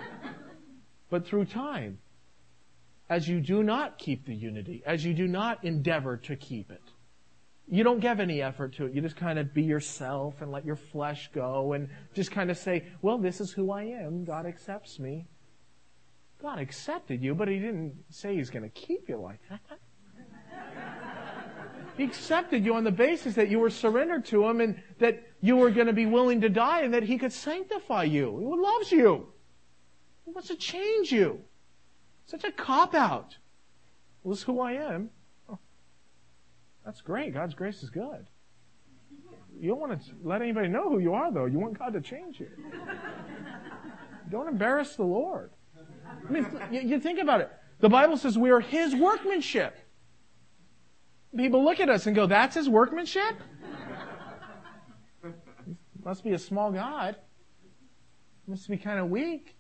But through time, as you do not keep the unity, as you do not endeavor to keep it, you don't give any effort to it. You just kind of be yourself and let your flesh go and just kind of say, well, this is who I am. God accepts me. God accepted you, but He didn't say He's going to keep you like that. He accepted you on the basis that you were surrendered to Him and that you were going to be willing to die and that He could sanctify you. He loves you. He wants to change you. Such a cop-out. Well, this is who I am. Oh, that's great. God's grace is good. You don't want to let anybody know who you are, though. You want God to change you. Don't embarrass the Lord. I mean, you, you think about it. The Bible says we are His workmanship. People look at us and go, that's His workmanship? Must be a small God. Must be kind of weak.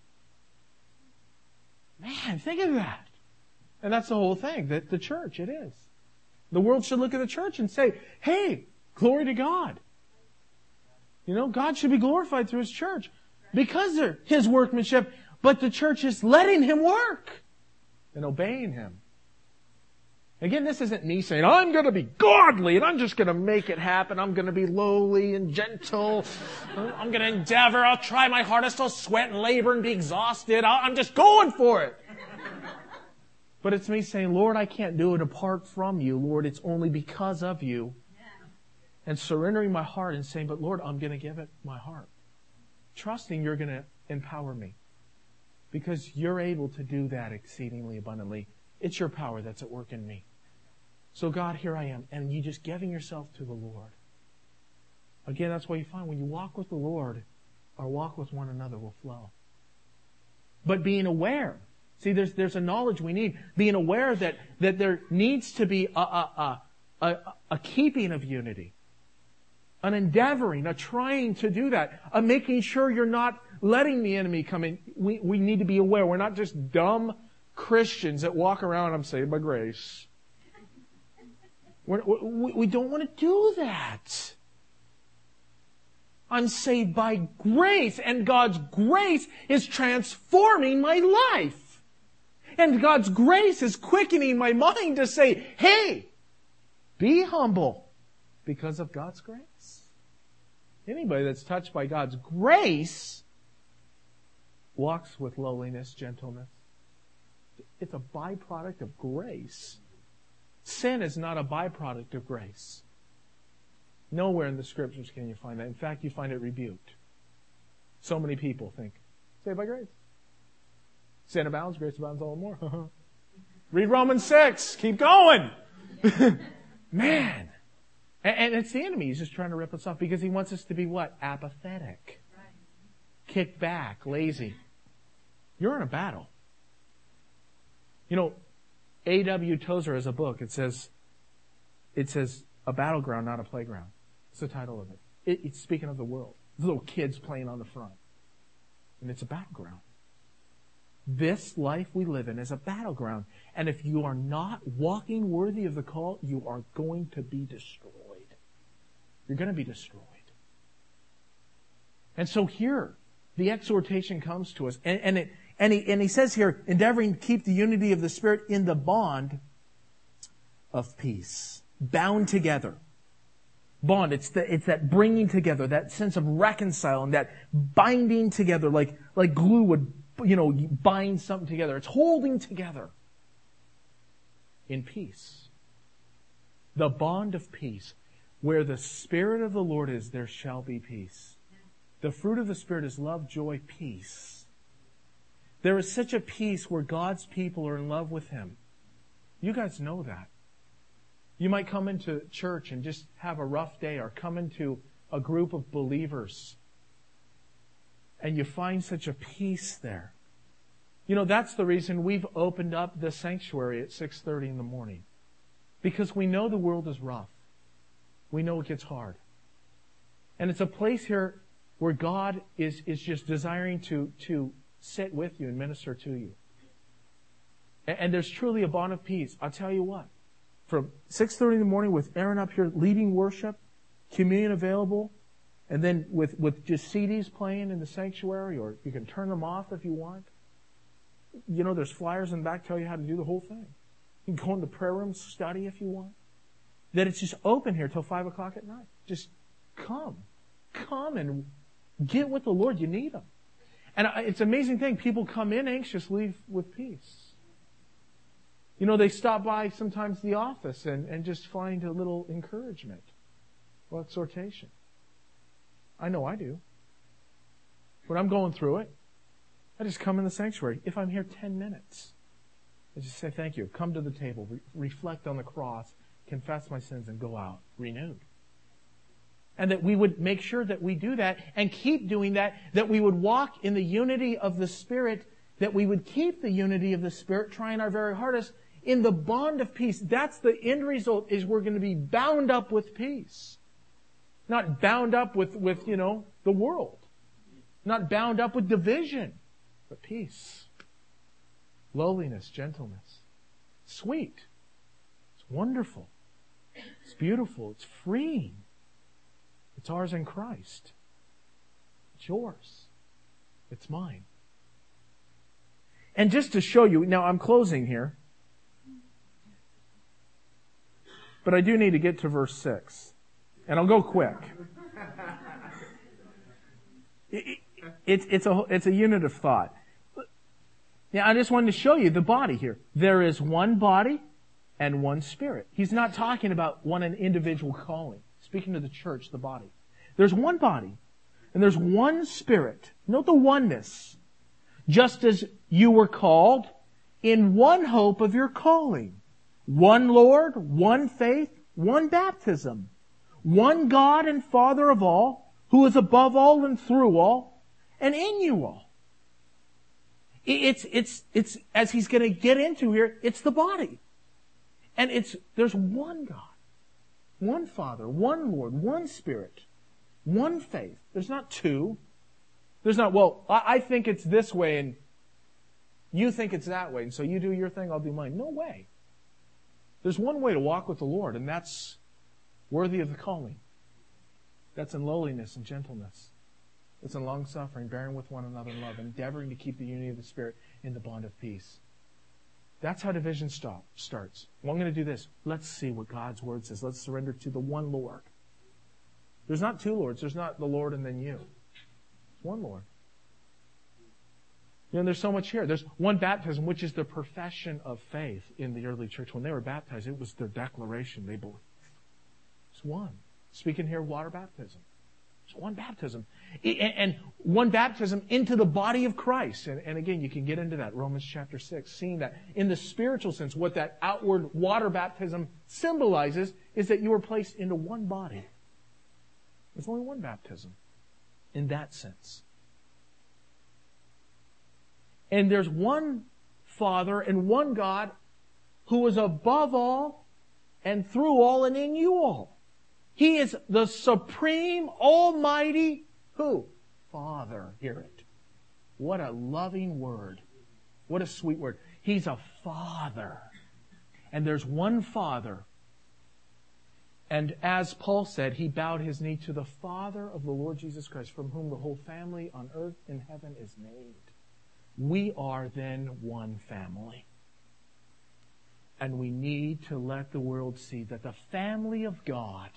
Man, think of that. And that's the whole thing, that the church, it is. The world should look at the church and say, hey, glory to God. You know, God should be glorified through His church because they're His workmanship, but the church is letting Him work and obeying Him. Again, this isn't me saying, I'm going to be godly and I'm just going to make it happen. I'm going to be lowly and gentle. I'm going to endeavor. I'll try my hardest. I'll sweat and labor and be exhausted. I'll, I'm just going for it. But it's me saying, Lord, I can't do it apart from You. Lord, it's only because of You. And surrendering my heart and saying, but Lord, I'm going to give it my heart. Trusting You're going to empower me. Because You're able to do that exceedingly abundantly It's your power that's at work in me. So God, here I am. And you just giving yourself to the Lord. Again, that's why you find when you walk with the Lord, our walk with one another will flow. But being aware. See, there's there's a knowledge we need. Being aware that, that there needs to be a, a, a, a, a keeping of unity. An endeavoring, a trying to do that. A making sure you're not letting the enemy come in. We, we need to be aware. We're not just dumb Christians that walk around, I'm saved by grace. We're, we, we don't want to do that. I'm saved by grace, and God's grace is transforming my life. And God's grace is quickening my mind to say, hey, be humble because of God's grace. Anybody that's touched by God's grace walks with lowliness, gentleness. It's a byproduct of grace. Sin is not a byproduct of grace. Nowhere in the Scriptures can you find that. In fact, you find it rebuked. So many people think, saved by grace. Sin abounds, grace abounds all the more. Read Romans six. Keep going. Man. And, and it's the enemy. He's just trying to rip us off because he wants us to be what? Apathetic. Right. Kicked back, lazy. You're in a battle. You know, A W Tozer has a book. It says, it says, a battleground, not a playground. It's the title of it. it. It's speaking of the world. Little kids playing on the front. And it's a battleground. This life we live in is a battleground. And if you are not walking worthy of the call, you are going to be destroyed. You're going to be destroyed. And so here, the exhortation comes to us. And, and, it, and, he, and he says here, endeavoring to keep the unity of the Spirit in the bond of peace. Bound together. Bond, it's the, it's that bringing together, that sense of reconciling, that binding together, like, like glue would, you know, bind something together. It's holding together in peace. The bond of peace. Where the Spirit of the Lord is, there shall be peace. The fruit of the Spirit is love, joy, peace. There is such a peace where God's people are in love with Him. You guys know that. You might come into church and just have a rough day, or come into a group of believers and you find such a peace there. You know, that's the reason we've opened up the sanctuary at six thirty in the morning. Because we know the world is rough. We know it gets hard. And it's a place here where God is, is just desiring to, to sit with you and minister to you. And, and there's truly a bond of peace. I'll tell you what. From six thirty in the morning with Aaron up here leading worship, communion available, and then with, with just C Ds playing in the sanctuary, or you can turn them off if you want. You know, there's flyers in the back tell you how to do the whole thing. You can go in the prayer room, study if you want. That it's just open here till five o'clock at night. Just come. Come and get with the Lord. You need Him. And it's an amazing thing. People come in anxious, leave with peace. You know, they stop by sometimes the office and, and just find a little encouragement or exhortation. I know I do. When I'm going through it, I just come in the sanctuary. If I'm here ten minutes, I just say thank you. Come to the table, re- reflect on the cross, confess my sins, and go out renewed. And that we would make sure that we do that and keep doing that, that we would walk in the unity of the Spirit, that we would keep the unity of the Spirit, trying our very hardest in the bond of peace. That's the end result, is we're going to be bound up with peace. Not bound up with, with, you know, the world. Not bound up with division, but peace. Lowliness, gentleness. Sweet. It's wonderful. It's beautiful. It's freeing. It's ours in Christ. It's yours. It's mine. And just to show you, now I'm closing here, but I do need to get to verse six. And I'll go quick. It, it, it's, a, it's a unit of thought. Now, I just wanted to show you the body here. There is one body and one Spirit. He's not talking about one an individual calling. Speaking to the church, the body. There's one body and there's one Spirit. Note the oneness. Just as you were called in one hope of your calling, one Lord, one faith, one baptism, one God and Father of all, who is above all and through all, and in you all. It's, it's, it's, as he's going to get into here, it's the body. And it's, there's one God, one Father, one Lord, one Spirit, one faith. There's not two. There's not, well, I, I think it's this way and you think it's that way, and so you do your thing, I'll do mine. No way. There's one way to walk with the Lord, and that's worthy of the calling. That's in lowliness and gentleness. It's in long-suffering, bearing with one another in love, endeavoring to keep the unity of the Spirit in the bond of peace. That's how division stop, starts. Well, I'm going to do this. Let's see what God's Word says. Let's surrender to the one Lord. There's not two Lords. There's not the Lord and then you. It's one Lord. You know, there's so much here. There's one baptism, which is the profession of faith in the early church. When they were baptized, it was their declaration. They believed. It's one. Speaking here of water baptism. It's one baptism. And one baptism into the body of Christ. And, and again, you can get into that, Romans chapter six, seeing that in the spiritual sense, what that outward water baptism symbolizes is that you are placed into one body. There's only one baptism in that sense. And there's one Father and one God who is above all and through all and in you all. He is the supreme, almighty, who? Father. Hear it. What a loving word. What a sweet word. He's a Father. And there's one Father. And as Paul said, he bowed his knee to the Father of the Lord Jesus Christ, from whom the whole family on earth and heaven is named. We are then one family. And we need to let the world see that the family of God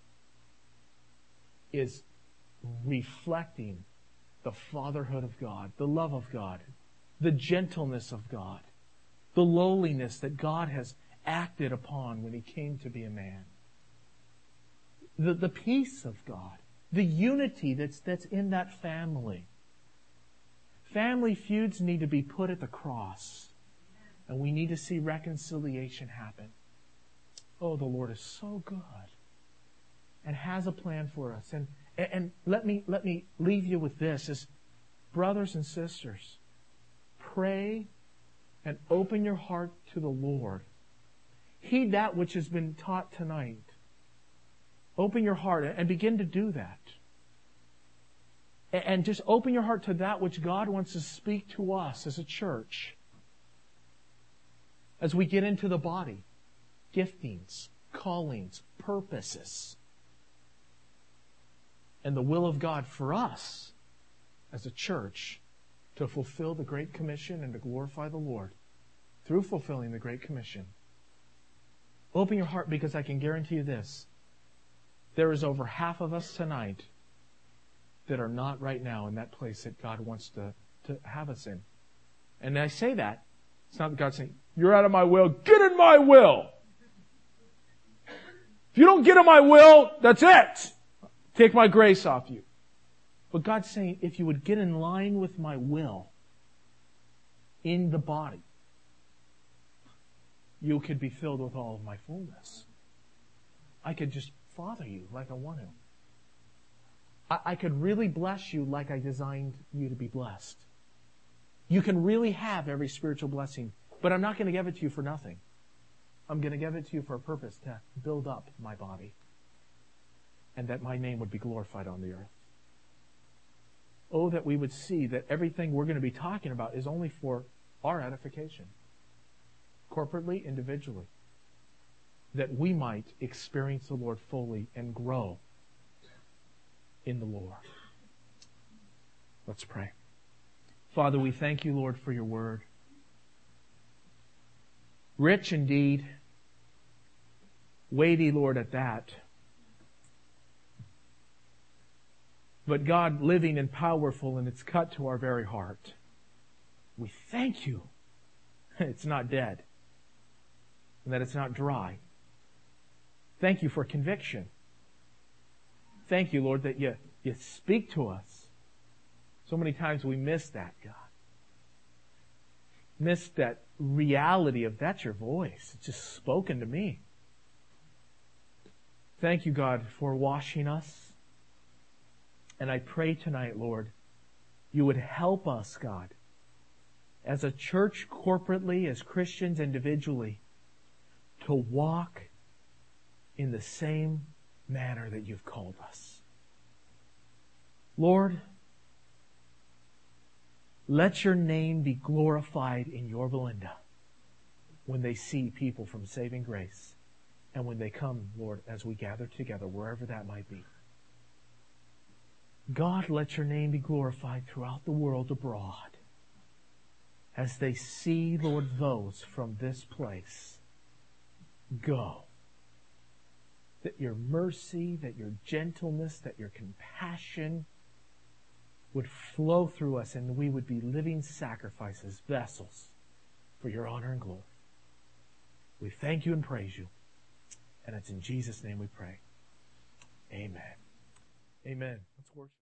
is reflecting the fatherhood of God, the love of God, the gentleness of God, the lowliness that God has acted upon when He came to be a man, the, the peace of God, the unity that's, that's in that family. Family feuds need to be put at the cross, and we need to see reconciliation happen. Oh, the Lord is so good and has a plan for us. And, and let me, let me leave you with this as brothers and sisters, pray and open your heart to the Lord. Heed that which has been taught tonight. Open your heart and begin to do that. And just open your heart to that which God wants to speak to us as a church. As we get into the body, giftings, callings, purposes, and the will of God for us as a church to fulfill the Great Commission and to glorify the Lord through fulfilling the Great Commission. Open your heart, because I can guarantee you this. There is over half of us tonight that are not right now in that place that God wants to, to have us in. And I say that, it's not that God's saying, you're out of my will, get in my will. If you don't get in my will, that's it. Take my grace off you. But God's saying, if you would get in line with my will in the body, you could be filled with all of my fullness. I could just father you like I want to. I, I could really bless you like I designed you to be blessed. You can really have every spiritual blessing, but I'm not going to give it to you for nothing. I'm going to give it to you for a purpose, to build up my body, and that my name would be glorified on the earth. Oh, that we would see that everything we're going to be talking about is only for our edification, corporately, individually, that we might experience the Lord fully and grow in the Lord. Let's pray. Father, we thank you, Lord, for your word. Rich indeed, weighty, Lord, at that. But God, living and powerful, and it's cut to our very heart. We thank you. It's not dead. And that it's not dry. Thank you for conviction. Thank you, Lord, that you, you speak to us. So many times we miss that, God. Miss that reality of that's your voice. It's just spoken to me. Thank you, God, for washing us. And I pray tonight, Lord, you would help us, God, as a church corporately, as Christians individually, to walk in the same manner that you've called us. Lord, let your name be glorified in Yorba Linda when they see people from Saving Grace and when they come, Lord, as we gather together, wherever that might be. God, let your name be glorified throughout the world abroad as they see, Lord, those from this place go. That your mercy, that your gentleness, that your compassion would flow through us and we would be living sacrifices, vessels for your honor and glory. We thank you and praise you. And it's in Jesus' name we pray. Amen. Amen. Let's worship.